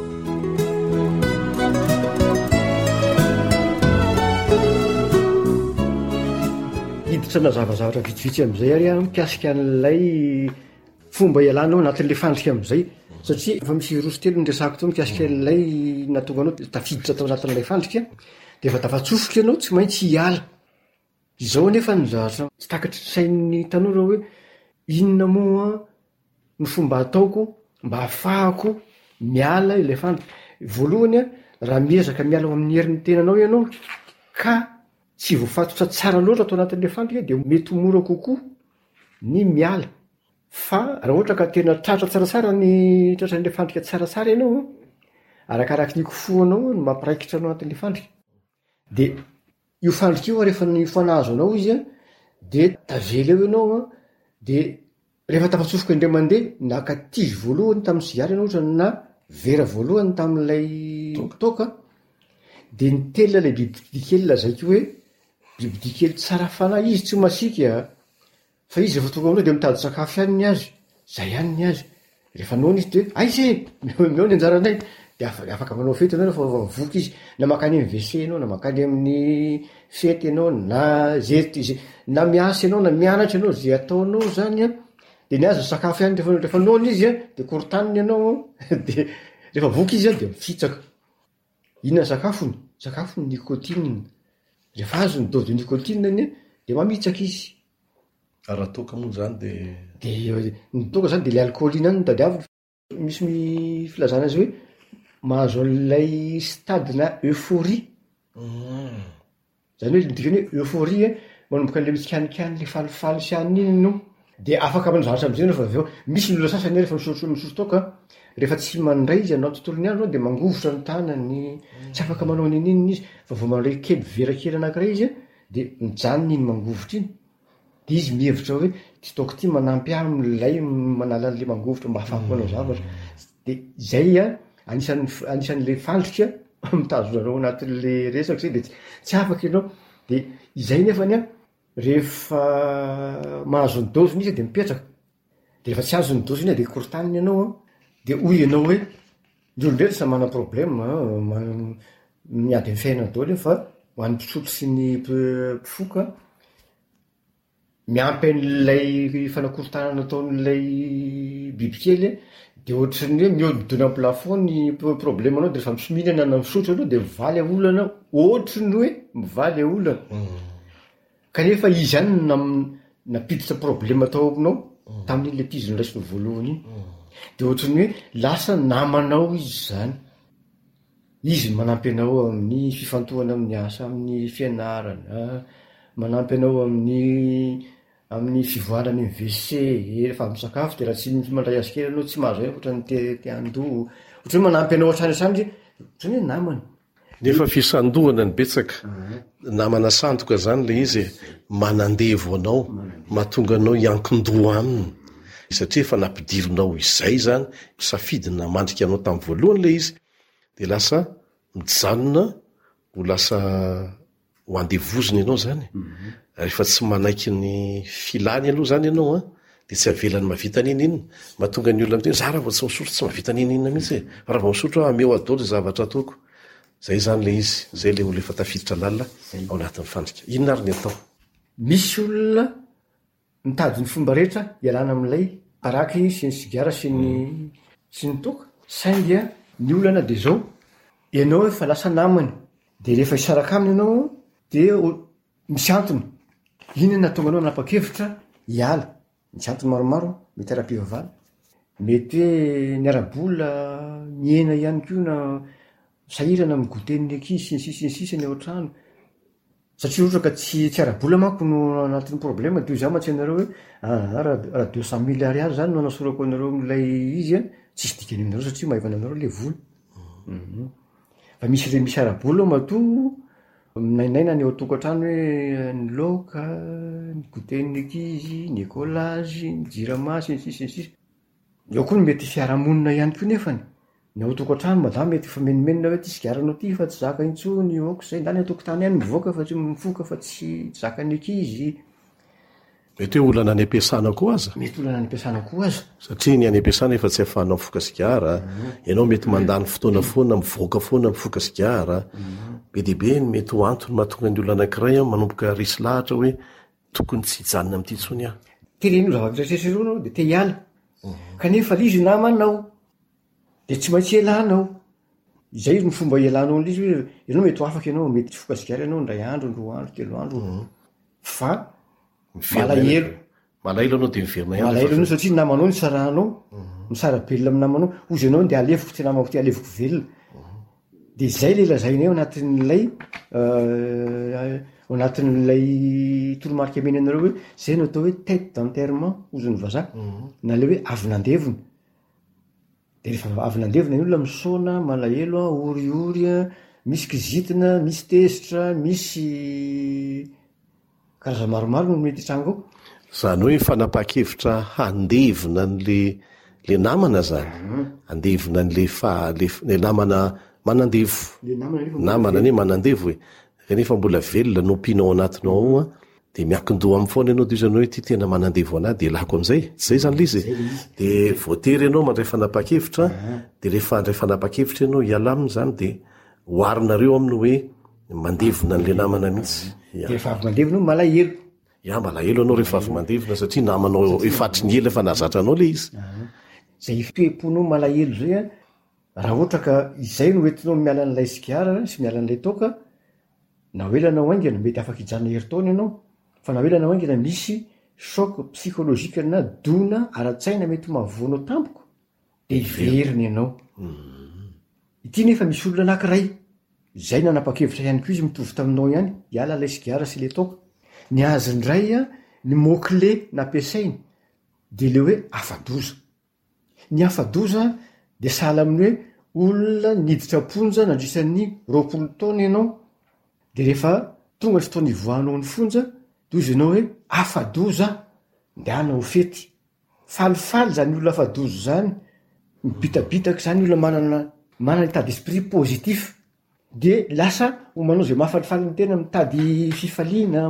hiditra na zavazavatra vitsivitsy am'izay ary a mikasika an'lay fomba ialana ao anatin'le fandrika am'izay satria efa misy roso telo nyresahako tao mikasika an'lay natonga anao tafiditra tao anatin'lay fandrika de efa tafatsofoka ianao tsy maintsy hiala izao nefa ny zavatra tsy takatry sain'ny tanora hoe inona moa ny fomba ataoko mba hafahako miala ilay fandrika voalohany a raha miezaka miala ao amin'ny herin'ny tenanao ianao ka tsy voafatotra tsara loatra atao anatin'le fandrika de mety mora kokoa ny miala fa raha ohatra ka tena tratra tsaratsara ny tratran'le fandrika tsaratsara ianao arakaraky ny kofoanao no mampiraikitra anao anatin'le fandrika de io fandrika io rehefa ny fanazo anao izy a de tavela eo ianao a de rehefa tafatsofoka indray mandeha nakatizy voalohany tamin'ny sigara ianao ohatra na vera voalohany tamin'ilay toka de ny telona lay bibidikely lazaiko hoe bibidikely tsara fanahy izy tsy masika fa izy rehefa tonga aminao de mitady sakafo ihany ny azy zay ihany ny azy rehefa noana izy de aizy meo ny anjaranay de afaka manao fety anao fa voky izy na makany amy wc anao na makany amin'ny fety anao na zay na miasa anao na mianatra anao zay ataonao zany a de ny azo sakafo ihany rehefa noana izy a de korotaniny anao de rehefa voky izy a de mifitsaka inona sakafony sakafony nicotine rehefa azo ny dose de nicotine ny de mamitsaka izy raha toka moa zany de de ny toka zany de le alcooline any tadiavina misy my filazana azy hoe mahazo an'ilay stadena euphorie zany hoe dikany hoe euphorie manomboka an'le mitsikanikany le falifaly sy aniny iny no de afaka manozaratra am'zay rehefa avy eo misy ny lola sasany rehefa misotro misotro toka rehefa tsy mandray izy anao tontolony andro de mangovotra ny tanany tsy afaka manao nin'ininy izy fa vao mandray kely vera kely anakiray izy de mijanony iny mangovotra iny de izy mihevitra hoe tsy toko ty manampy am'lay manala an'le mangovotra mba hafahako manao zavatra de zay a anisan'ny anisan'le fandrika mitazonareo anatin'le resaka zay de tsy afaka ianao de izay nefany a rehefa mahazo ny doziny izy de mipetraka de rehefa tsy azo ny doziny de korotaniny ianao de hoy ianao hoe ny olombelo sa mana problème miady ny fiainana daholo fa ho an'ny mpisotro sy ny mpifoka miampy an'lay fanakorotanana ataon'lay bibikely de ohatrany hoe miodidona am plafond ny problème anao de rehefa misominana na misotro anao de mivaly olana ohatrany hoe mivaly olana kanefa izy zany napiditra problème atao aminao tamin'iny le pizony raisiny voalohany iny de ohatrany hoe lasa namanao izy zany izy manampy anao amin'ny fifantohana amin'ny asa amin'ny fianarana manampy anao amin'ny amin'ny fivoarany ny wc rehefa misakafo de raha tsy mandray azy kely anao tsy mahazo hoe ohatrany te ando ohatrany manampy anao ohatrany sandry ohatrany hoe namany nefa fisandohana ny betsaka namana sandoka zany le izy manandevo anao mahatonga anao iankindoha aminy satria efa nampidirinao izay zany safidina mandrika anao tamin'ny voalohany le izy de lasa mijanona ho lasa ho andevoziny ianao zany rehefa tsy manaiky ny filany aloha zany ianao a de tsy avelany mavita nin'inona mahatonga ny olona am'teny za raha vao tsy misotro tsy mavita nin'inona mihitsy e fa raha vao misotro ameo adaoly zavatra ataoko zay zany le izy zay le olo efa tafiditra lalina ao anatin'ny fandrika inona ary ny atao misy olona mitady ny fomba rehetra ialana am'lay araky sy ny sigara sy ny sy ny toka saingy a ny olana de zao ianao efa lasa namany de rehefa isaraka aminy ianao de misy antony inona tonga anao nanapa-kevitra iala misy antony maromaro mety ara-pivavana mety hoe niara-bola miena ihany ko na sahirana amy goteniny akizy sy ny sisy ny sisy ny ao trano satria ohatra ka tsy tsy ara-bola manko no anatin'ny problème de za matsy anareo hoe raha deux cent mille ariary zany no anasorako anareo am'lay izy a tsisy dikany aminareo satria maivana anareo le vola fa misy re misy ara-bola mato minainaina ny ao tokantrano hoe ny laoka ny goteniny akizy ny écolage ny jiramasy ny sisy ny sisy eo koa no mety fiarahamonina ihany ko nefany ny ao tokantrano madama mety fa menimenina hoe ty sigaranao ty fa tsy zaka intsony oko zay ndany atokotany ihany mivoaka fa tsy mifoka fa tsy zakany akizy mety hoe olana any ampiasana koa aza mety olana any ampiasana koa aza satria ny any ampiasana efa tsy ahafahanao mifoka sigara ianao mety mandany fotoana foana mivoaka foana mifoka sigara be deabe ny mety ho antony mahatonga ny olona anankiray a manomboka risy lahatra hoe tokony tsy hijanona am'ty tsony aho tereno zava-pitraseserinao de te hiala kanefa lizy namanao de tsy maintsy elanao izay ny fomba ialanao n'izy hoe ianao mety ho afaka ianao mety foka sigara ianao ndray andro ndroa andro telo andro fa malahelo malahelo anao de miverina ihany malahelo anao satria namanao ny saranao ny sarabelona amin'ny namanao ozy ianao de alefiko ty namako ty alefiko velona de zay le lazainay ao anatin'lay ao anatin'lay toromarika ameny anareo hoe zay no atao hoe tête d'enterrement ozony vazaha na le hoe avy nandevona de rehefa avy nandevona ny olona misaona malahelo a oriory a misy kizitina misy tezitra misy karaza maromaro no mety hitrango ao zany hoe fanapa-kevitra handevina n'le le namana zany handevina n'le fa le namana manandevo namana ny manandevo hoe kanefa mbola velona no mpianao anatinao ao a de miakindoha am'ny foana ianao de izany hoe ty tena manandevo anahy de lako am'izay zay zany l izy de voatery ianao mandray fanapa-kevitra de rehefa andray fanapa-kevitra ianao iala aminy zany de hoarinareo aminy hoe mandevona n'le namana mihitsy de rehefa avy mandevona malahelo ia malahelo anao rehefa avy mandevona satria namanao efatry ny ela efa nazatra anao le izy zay ifitoeponao malahelo zay a raha ohatra ka izay no entinao miala n'lay sigara sy miala n'lay toka na oelana oaingana mety afaka hijanona heritaona ianao fa na oelana oaingana misy choc psychologique na dona ara-tsaina mety mahavoanao tampoko de iveriny ianao ity nefa misy olona anankiray zay nanapa-kevitra ihany ko izy mitovy taminao ihany iala lay sigara sy le toka ny azy ndray a ny mot-clé nampiasainy de le hoe afadoza ny afadoza de sahala amin'ny hoe olona niditra-ponja nandrisan'ny roapolo taona ianao de rehefa tonga ny fotoana ivoahanao ny fonja dozy ianao hoe afadoza ndeana ho fety falifaly zany olona afadozo zany mibitabitaka zany olona manana manana état d'esprit positif de lasa omanao zay mahafalifaly ny tena mitady fifaliana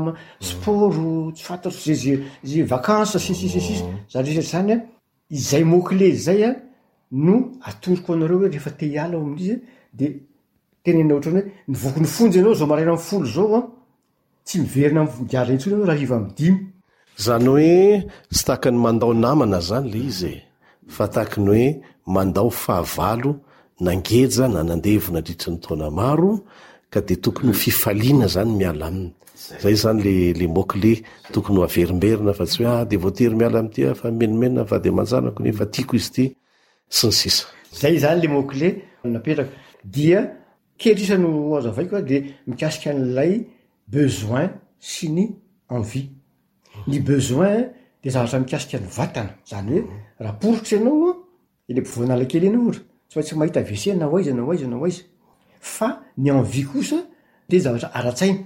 sporo tsy fantatro zay zay zay vakansa sisissis zany rehetra zany a izay mot-clé zay a no atoroko anareo hoe rehefa te hiala ao amin'izy de tenena ohatrany hoe ny vokony fonjy ianao zao maraina amin'ny folo zao a tsy miverina miala intsony ianao raha hiva amin'ny dimy zany hoe tsy tahaka ny mandao namana zany le izy fa tahaka ny hoe mandao fahavalo nangeja na nandevona ndritra ny taona maro ka de tokony ho fifaliana zany miala aminy zay zany le le mot-clé tokony ho averimberina fa tsy hoe ah de voatery miala am'ty fa menomenona fa de manjanako nefa tiako izy ty sy ny sisa zay zany le mot-clé napetraka dia ketrisa no azo avaiko a de mikasika an'lay besoin sy ny envie ny besoin de zavatra mikasika ny vatana zany hoe raha poritra ianao ele mpivoanala kely ianao ora tsy maintsy mahita wc na hoaiza na hoaiza na hoaiza fa ny envie kosa de zavatra ara-tsaina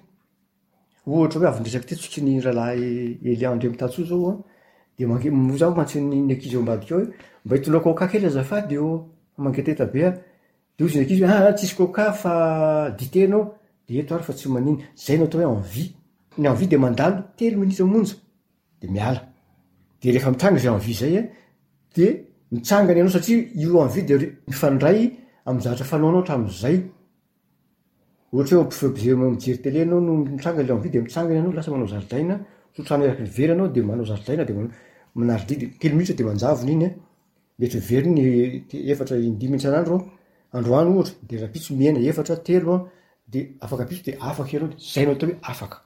ohatra hoe avy ndresaky te tsoky ny rahalahy Eliandre mitatso zao a de manke mo zao mantsy ny ankizy eo ambadika hoe mba hitonao coca kely azafady eo mangeteta be a de ozy ny ankizy hoe ah tsisy coca fa dité anao de eto ary fa tsy maniny zay no atao hoe envie ny envie de mandalo telo minitra monja de miala de rehefa mitranga zay envie zay a de mitsangany ianao satria io envie de mifandray amy zavatra fanaonao hatram'izay ohatra hoe ampifeobze mijery télé anao no mitranga le envie de mitsangany ianao lasa manao zaridaina sotrano eraky ny very anao de manao zaridaina de manarididy telo minitra de manjavony iny a mety very ny efatra indimy isan'andro androany ohatra de rapitso miaina efatra telo a de afaka pitso de afaka ianao de zay no atao hoe afaka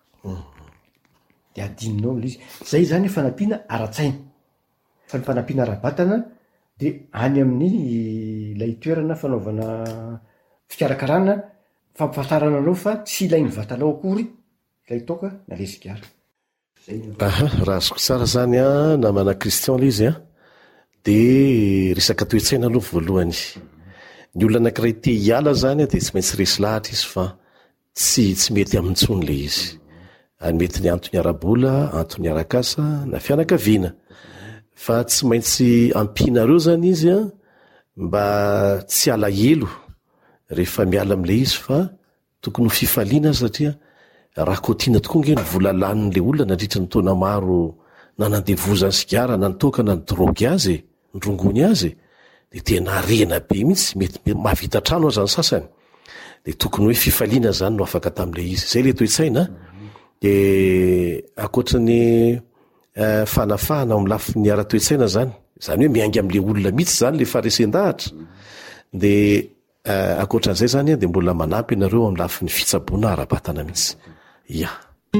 de adininao le izy zay zany fanampiana ara-tsaina fa ny fanampiana ara-batana de any amin'ny lay toerana fanaovana fikarakarana fampifantarana anao fa tsy ilainy vatanao akory lay toka na le sigara aha raha azoko tsara zany a namana Christian le izy a de resaka toe-tsaina aloha voalohany ny olona anankiray te hiala zany a de tsy maintsy resy lahatra izy fa tsy tsy mety amintsony le izy any mety ny antony arabola antony arakasa na fianakaviana fa tsy maintsy ampinareo zany izy a mba tsy alahelo rehefa miala am'le izy fa tokony ho fifaliana satria raha kotiana tokoa nge ny vola lanin'le olona nandritra ny taona maro na nandevozany sigara na nytoka na ny drogy azy nyrongony azy de tena rena be mihitsy mety mahavita trano azany sasany de tokony hoe fifaliana zany no afaka tam'le izy zay le toe-tsaina de akoatrany fanafahana o am'lafi ny ara-toe-tsaina zany zany hoe miaingy am'le olona mihitsy zany le faresendahatra de akoatran'izay zany a de mbola manampy ianareo am lafi ny fitsaboana ara-batana mihitsy ia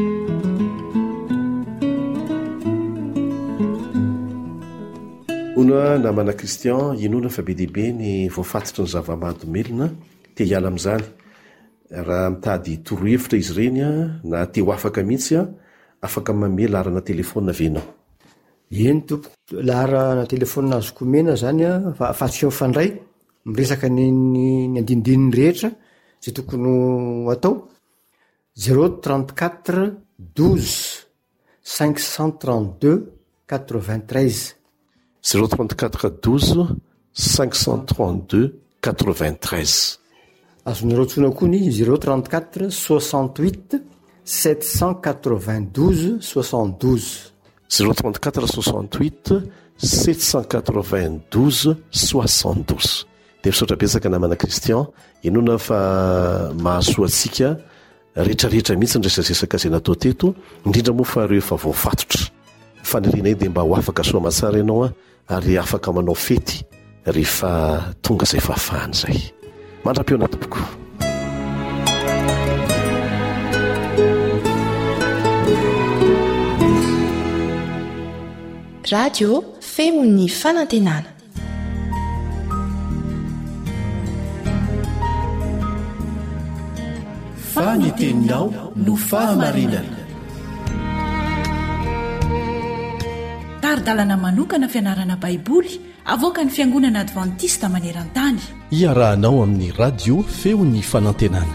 ona namana Christian inona fa be dehibe ny voafatotry ny zava-mahadomelona te hiala am'izany raha mitady torohevitra izy reny a na te ho afaka mihitsy a afaka mame larana telefona venao eny tompo larana telefona azoko mena zany a fa afatsika mifandray miresaka ny ny andinidininy rehetra zay tokony atao zéro trente-quatre douze cinq cent trente-deux quatre-vingt-treize zéro trente-quatre douze cinq cent trente-deux quatre-vingt-treize azonareo tsona koa ny zéro trente-quatre soixante-huit sept cent quatre-vingt-douze soixante-douze zéro trente-quatre soixante-huit sept cent quatre-vingt-douze soixante-douze dia misaotra-betsaka namana kristian inona fa mahasoa antsika rehetrarehetra mihitsy nresazesaka zay natao teto indrindra moa fa reo efa voafatotra fanirianay dia mba ho afaka soa matsara ianao a ary afaka manao fety rehefa tonga izay fahafahany izay mandra-peona tompoko radio femo ny fanantenana faniteninao no fahamarinana taridalana manokana fianarana baiboly avoaka ny fiangonana advantista maneran-tany iarahanao amin'ny radio feo ny fanantenana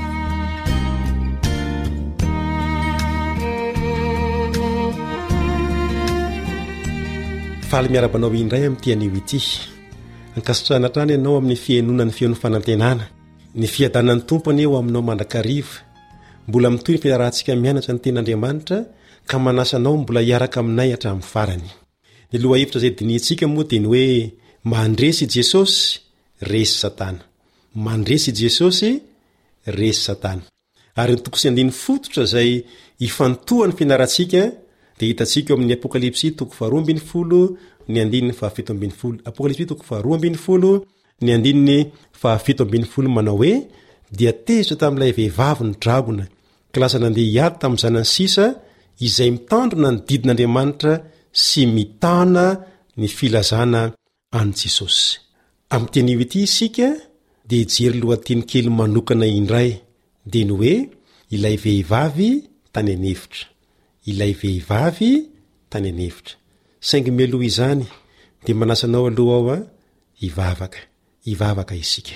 faly miarabanao indray amin'n'itianio ity ankasitrahana trany ianao amin'ny fiainonany feon'ny fanantenana ny fiadanan'ny tompony eo aminao mandrakariva mbola mitoy ny fiarahantsika mianatra ny ten'andriamanitra ka manasanao mbola hiaraka aminay hatramin'ny farany ny loha hevitra izay diniantsika moa dia ny hoe mandresy jesosy resy satana mandresy jesosy resy satana ary ny toko sy andiny fototra izay ifantohany fianarantsika dia hitantsika eo amin'ny apokalipsy toko faharoambiny folo ny andininy fahafito ambiny folo apokalipsy toko faharoambiny folo ny andininy fahafito ambiny folo manao hoe dia tezitra tamin'ilay vehivavy ny dragona ka lasa nandeha hiady tamin'ny zanany sisa izay mitandrona ny didin'andriamanitra sy mitana ny filazana any jesosy amin'ny tenio ity isika dia jery lohateny kely manokana indray dia ny hoe ilay vehivavy tany anefitra ilay vehivavy tany anefitra saingy mialoha izany dia manasanao aloha ao a hivavaka hivavaka isika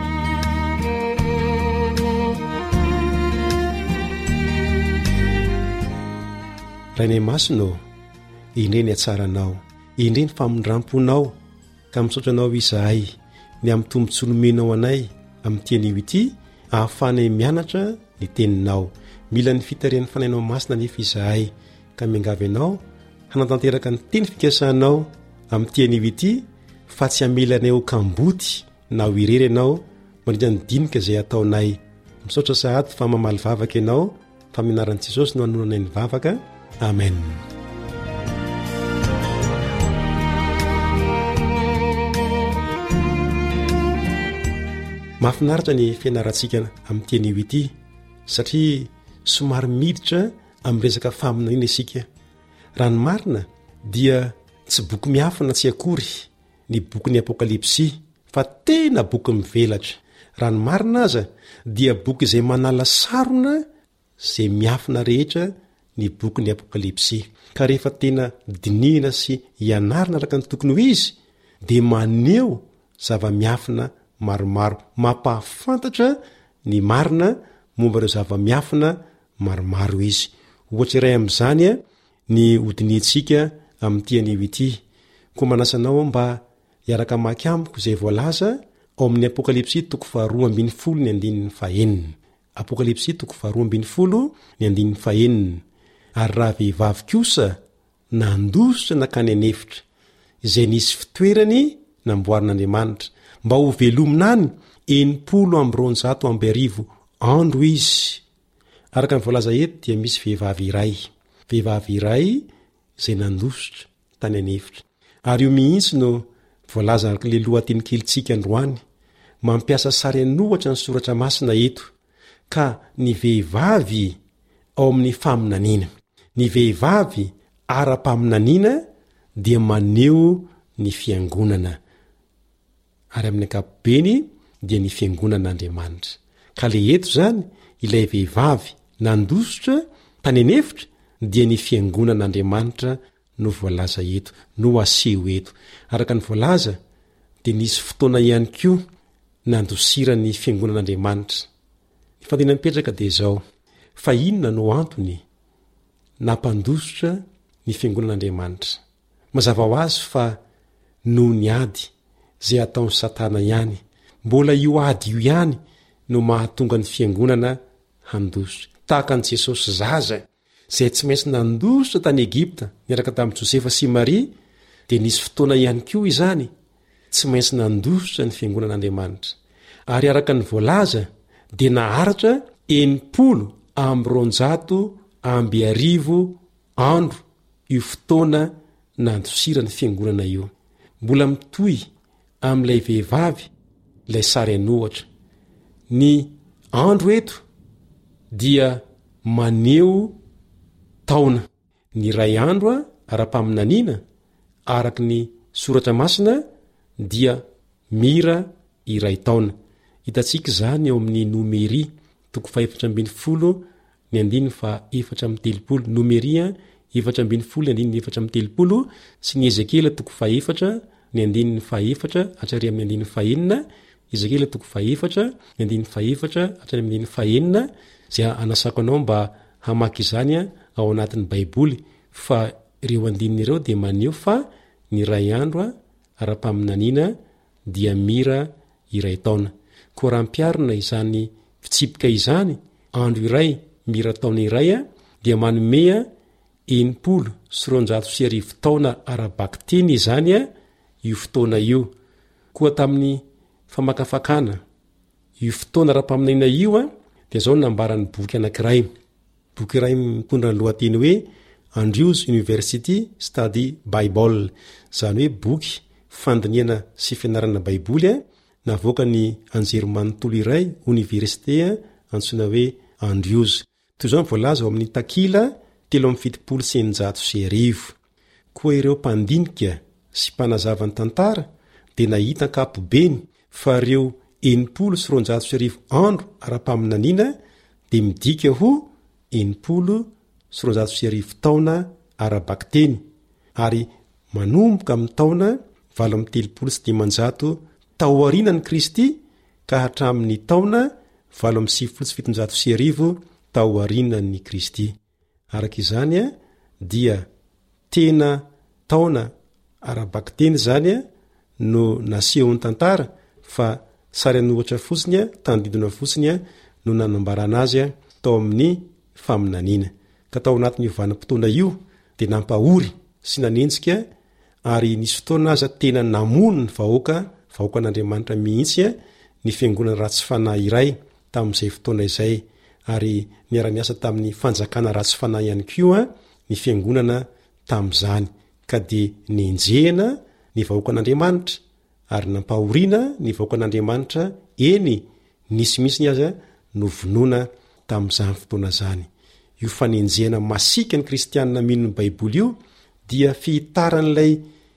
rainay masonao indre ny atsaranao indre ny famondram-ponao ka misaotranao izahay ny amin'ny tombontsolomeinao anay amin'ny tianio ity ahafanay mianatra ny teninao mila ny fitarian'ny fanainao masina nefa izahay ka miangavy anao hanatanteraka ny teny fikasanao amin'ny tianio ity fa tsy hamelanay ho kamboty na ho irery ianao mandrindra ny dinika izay ataonay misaotra sahady fa mamaly vavaka ianao fa minaran'i jesosy no hanonanay ny vavaka amen mahafinaritra ny fianarantsika amin'ny tianio ity satria somary miditra amin'ny resaka faminaniana isika raha ny marina dia tsy boky miafina tsy akory ny boky ny apokalipsy fa tena boky mivelatra raha ny marina aza dia boky izay manala sarona izay miafina rehetra ny boky ny apokalipsy ka rehefa tena dinihina sy ianarina araka ny tokony ho izy dia maneo zava-miafina maromaro mampahafantatra ny marina momba ireo zava-miafina maromaro izy ohatra iray amin'izany a ny hodiniantsika amin'ny tianio ity koa manasanao mba hiaraka maky amiko izay voalaza ao amin'ny apokalipsy toko faharoa ambiny folo ny andininy fahenina apokalipsy toko faharoa ambiny folo ny andininy fahenina ary raha vehivavy kosa nandositra nakany anefitra izay nisy fitoerany namboarin'andriamanitra mba ho velominany enimpolo ambyronjato amby arivo andro izy araka ny voalaza eto dia misy vehivavy iray vehivavy iray izay nandositra tany anefitra ary io mihitsy no voalaza le lohatenikelintsika androany mampiasa sary anohatra ny soratra masina eto ka ny vehivavy ao amin'ny faminaniana ny vehivavy ara-paminaniana dia maneo ny fiangonana ary amin'ny ankapobeny dia ny fiangonan'andriamanitra ka le eto zany ilay vehivavy nandositra tany anefitra dia ny fiangonan'andriamanitra no voalaza eto no aseho eto araka ny voalaza dia nisy fotoana ihany koa nandosirany fiangonan'andriamanitra ny fandina mipetraka dia zao fa inona no antony nampandositra ny fiangonan'andriamanitra mazava ho azy fa noho ny ady izay ataon'ny satana ihany mbola io ady io ihany no mahatonga ny fiangonana handositra tahaka an' jesosy zaza zay tsy maintsy nandositra tany egipta niaraka tamin'i josefa sy maria dia nisy fotoana ihany koa izany tsy maintsy nandositra ny fiangonan'andriamanitra ary araka ny voalaza dia naharitra enimpolo amby ronjato amby arivo andro io fotoana nandosira ny fiangonana io mbola mitoy amin'ilay vehivavy ilay sary anohatra ny andro eto dia maneo taona ny ray andro a ara-paminaniana araky ny soratra masina dia mira iray taona hitantsika zany eo amin'ny nomery toko fa efatra ambiny folo ny andiny fa efatra amy telopolo nomeria efatra ambiny folo ny andiny ny efatra amy telopolo sy ny ezekela toko fa efatra ny andiny ny fa efatra atrary amin'ny andiny fa enina ezekela toko fa efatra ny andiny fa efatra atrary amin'ny andiny fa enina zay anasako anao mba hamaky izany a ao anatin'ny baiboly fa ireo andininy ireo dia maneo fa ny ray andro a ara-paminaniana dia mira iray taona koa raha mpiarina izany fitsipika izany andro iray mira taona iray a dia manomea enimpolo sy ronjato sy arivo taona ara-baky teny izany a io fotoana io koa tamin'ny famakafakana io fotoana ara-paminaniana io a dia zao nambaran'ny boky anankiray boky iray mitondra ny lohateny hoe Andrews University Study Bible zany hoe boky fandiniana sy fianarana baiboly a navoaka ny anjery manontolo iray université antsoina hoe Andrews toy izao voalaza ao amin'ny takila telo amin'ny fitopolo sy eninjato sy arivo koa ireo mpandinika sy mpanazavany tantara dia nahita ankapobeny fa ireo enimpolo sy ronjato sy arivo andro ara-paminaniana dia midika ho enimpolo sy ronjato sy arivo taona ara-baky teny ary manomboka amin'ny taona valo amin'ny telopolo sy dimanjato tao aorianan'i Kristy ka hatramin'ny taona valo amin'ny sivifolo sy fitonjato sy arivo tao aorianan'i Kristy araka izany a dia tena taona ara-baky teny zany a no nasehony tantara fa sary anohatra fotsiny a tandidona fotsiny a no nanambarana azy a tao amin'ny faminaniana ka tao anatin'io vanim-potoana io dia nampahory sy nanenjika ary nisy fotoana aza tena namono ny vahoaka vahoaka an'Andriamanitra mihitsy a ny fiangonana ratsy fanahy iray tamin'izay fotoana izay ary niara-miasa tamin'ny fanjakana ratsy fanahy ihany koa ny fiangonana tamin'izany ka dia nenjehana ny vahoaka an'Andriamanitra ary nampahoriana ny vahoaka an'Andriamanitra eny nisy misy ny aza no vonoana tamin'izany fotoana zany io fanenjehana masika ny kristianina mino ny baiboly io dia fihitaran'ilay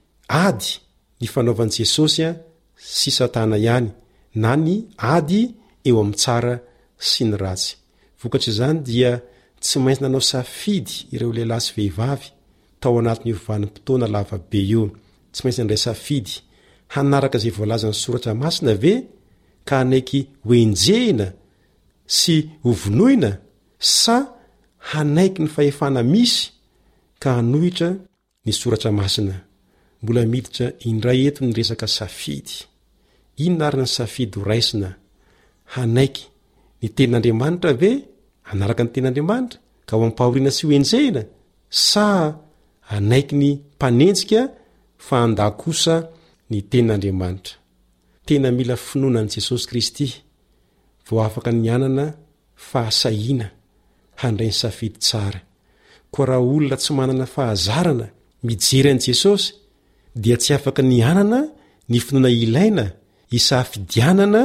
ady ny fanaovan'i Jesosy a sy satana ihany na ny ady eo amin'ny tsara sy ny ratsy vokatra izany dia tsy maintsy nanao safidy ireo lehilahy sy vehivavy tao anatin'io vanim-potoana lavabe io tsy maintsy nandray safidy hanaraka izay voalazany soratra masina ve ka anaiky hoenjehina sy hovonoina sa hanaiky ny fahefana misy ka hanohitra ny soratra masina mbola miditra indray eto ny resaka safidy inona arina ny safidy ho raisina hanaiky ny ten'Andriamanitra ve hanaraka ny ten'Andriamanitra ka ho ampahoriana sy hoenjehina sa hanaiky ny mpanenjika fa handa kosa ny ten'Andriamanitra tena mila finoanan'i Jesosy Kristy vao afaka ny anana fahasahiana handray ny safidy tsara koa raha olona tsy manana fahazarana mijery an'i Jesosy dia tsy afaka ny anana ny finoana ilaina hisafidianana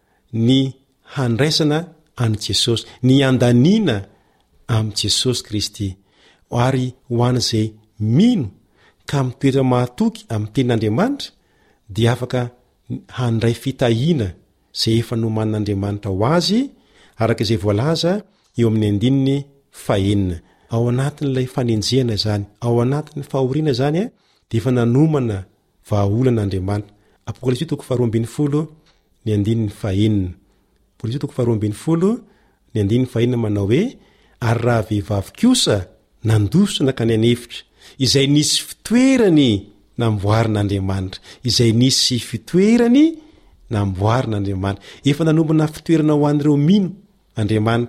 ny handraisana an'i Jesosy ny andaniana amin'i Jesosy Kristy ary ho an'izay mino ka mitoetra mahatoky amin'ny ten'Andriamanitra dia afaka handray fitahiana zay efa noman'Andriamanitra ho azy araka izay voalaza eo amin'ny andininy fahenina ao anatin'ilay fanenjehana zany ao anatin'ny fahoriana zany a dia efa nanomana vahaolan'Andriamanitra apokalipsy toko faharoa ambin'ny folo ny andininy fahenina apokalipsy toko faharoa ambin'ny folo ny andininy fahenina manao hoe ary raha vehivavy kosa nandositra nakany anefitra izay nisy fitoerany namboarin'Andriamanitra izay nisy fitoerany namboarin'Andriamanitra efa nanomana fitoerana ho an'ireo mino Andriamanitra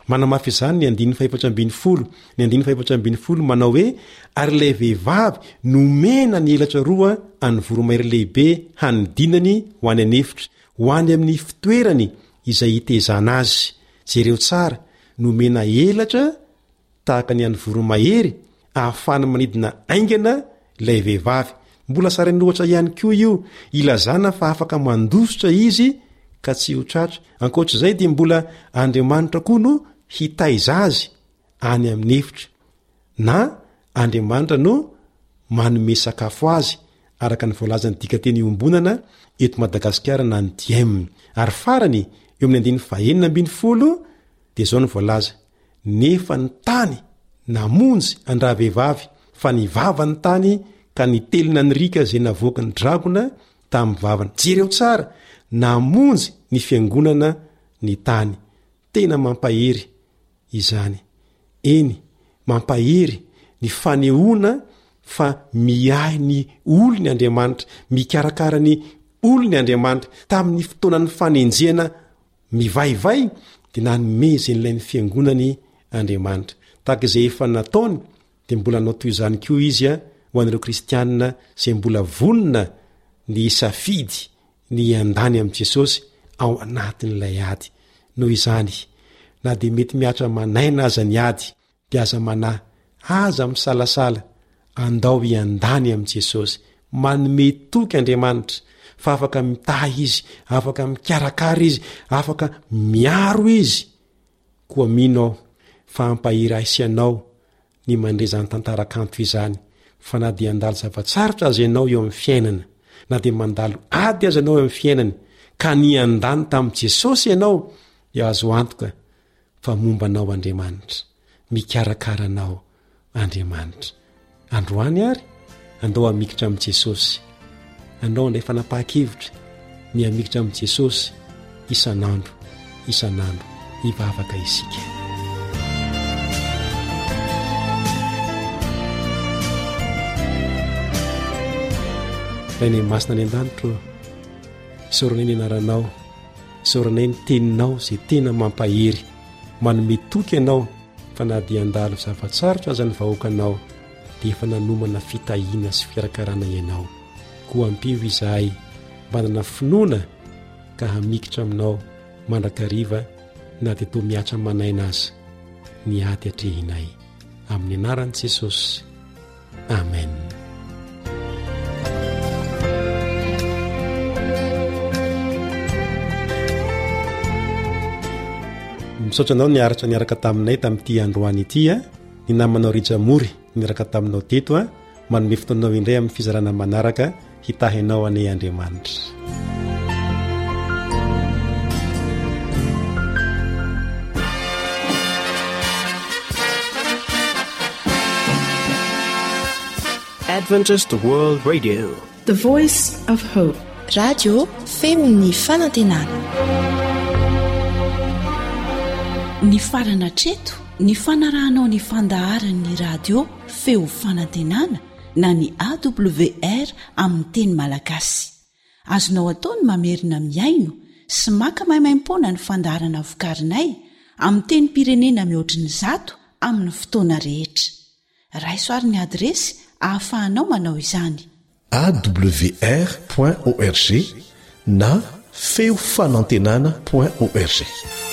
manamafy izany ny andiny faefatra ambiny folo ny andiny faefatra ambiny folo manao hoe ary ilay vehivavy nomena ny elatra roa any voromahery lehibe hanodinany ho any anefitra ho any amin'ny fitoerany izay hitezana azy jereo tsara nomena elatra tahaka ny any voromahery ahafana manidina aingana ilay vehivavy mbola sarany ohatra ihany koa io ilazana fa afaka mandositra izy ka tsy ho tratra ankoatr'izay dia mbola Andriamanitra koa no hitaiza azy any amin'ny efitra na Andriamanitra no manome sakafo azy araka ny voalazany dika teny iombonana eto Madagasikara na ny diem ary farany eo amin'ny andiny fahenina ambiny folo dia zao ny voalaza nefa ny tany namonjy andravehivavy fa ny vava ny tany ka nitelina ny rika zay navoaka ny dragona tamin'ny vavana jereo tsara namonjy ny fiangonana ny tany tena mampahery izany eny mampahery ny fanehoana fa miahy ny olony Andriamanitra mikarakara ny olony Andriamanitra tamin'ny fotoanany fanenjehana mivaivay dia nanomeze n'ilay ny fiangonany Andriamanitra tahaka izay efa nataony dia mbola nao toy izany koa izy a ho an'ireo kristianina izay mbola vonona ny safidy ny andany amin'i Jesosy ao anatin'ilay ady noho izany na dia mety miatra manaina aza ny ady dia aza manahy aza misalasala andao iandany amin'i Jesosy manome toky Andriamanitra fa afaka mitahy izy afaka mikarakara izy afaka miaro izy koa mino aho fa ampahiry aisianao ny mandrezany tantarakanto izany fa na dia andalo zavatsarotra azy ianao eo amin'ny fiainana na dia mandalo ady azy ianao eo amin'ny fiainany ka ny andany tamin'i Jesosy ianao dia azo antoka fa mombanao Andriamanitra mikarakara anao Andriamanitra androany ary andao amikitra amin'i Jesosy andao andray fanapahakevitra ny amikitra amin'i Jesosy isanandro isanandro hivavaka isika rainay masina ny an-danitro isaoranay ny anaranao isaoranay ny teninao izay tena mampahery manome toky ianao fa na dia andalo zavatsarotra aza ny vahoakanao dia efa nanomana fitahiana sy fikarakarana ianao koa ampio izahay manana finoana ka hamikitra aminao mandrakariva na dia toa miatra manaina azy ny ady atrehinay amin'ny anaran'i Jesosy amen. misaotra anao niaratra niaraka taminay tamin'ity androany ity a ny namanao rijamory niaraka taminao teto a manome fotoanao indray amin'ny fizarana manaraka hitahinao anay Andriamanitra. Adventist World Radio, the voice of hope. Radio femon'ny fanantenana. Ny farana treto ny fanarahanao ny fandaharan'ny radio feo fanantenana na ny A W R amin'ny teny malagasy azonao ataony mamerina miaino sy maka maimaimpona ny fandaharana vokarinay amin'ny teny pirenena mihoatriny zato amin'ny fotoana rehetra raisoaryn'ny adresy ahafahanao manao izany A W R point org na feo fanantenana point org.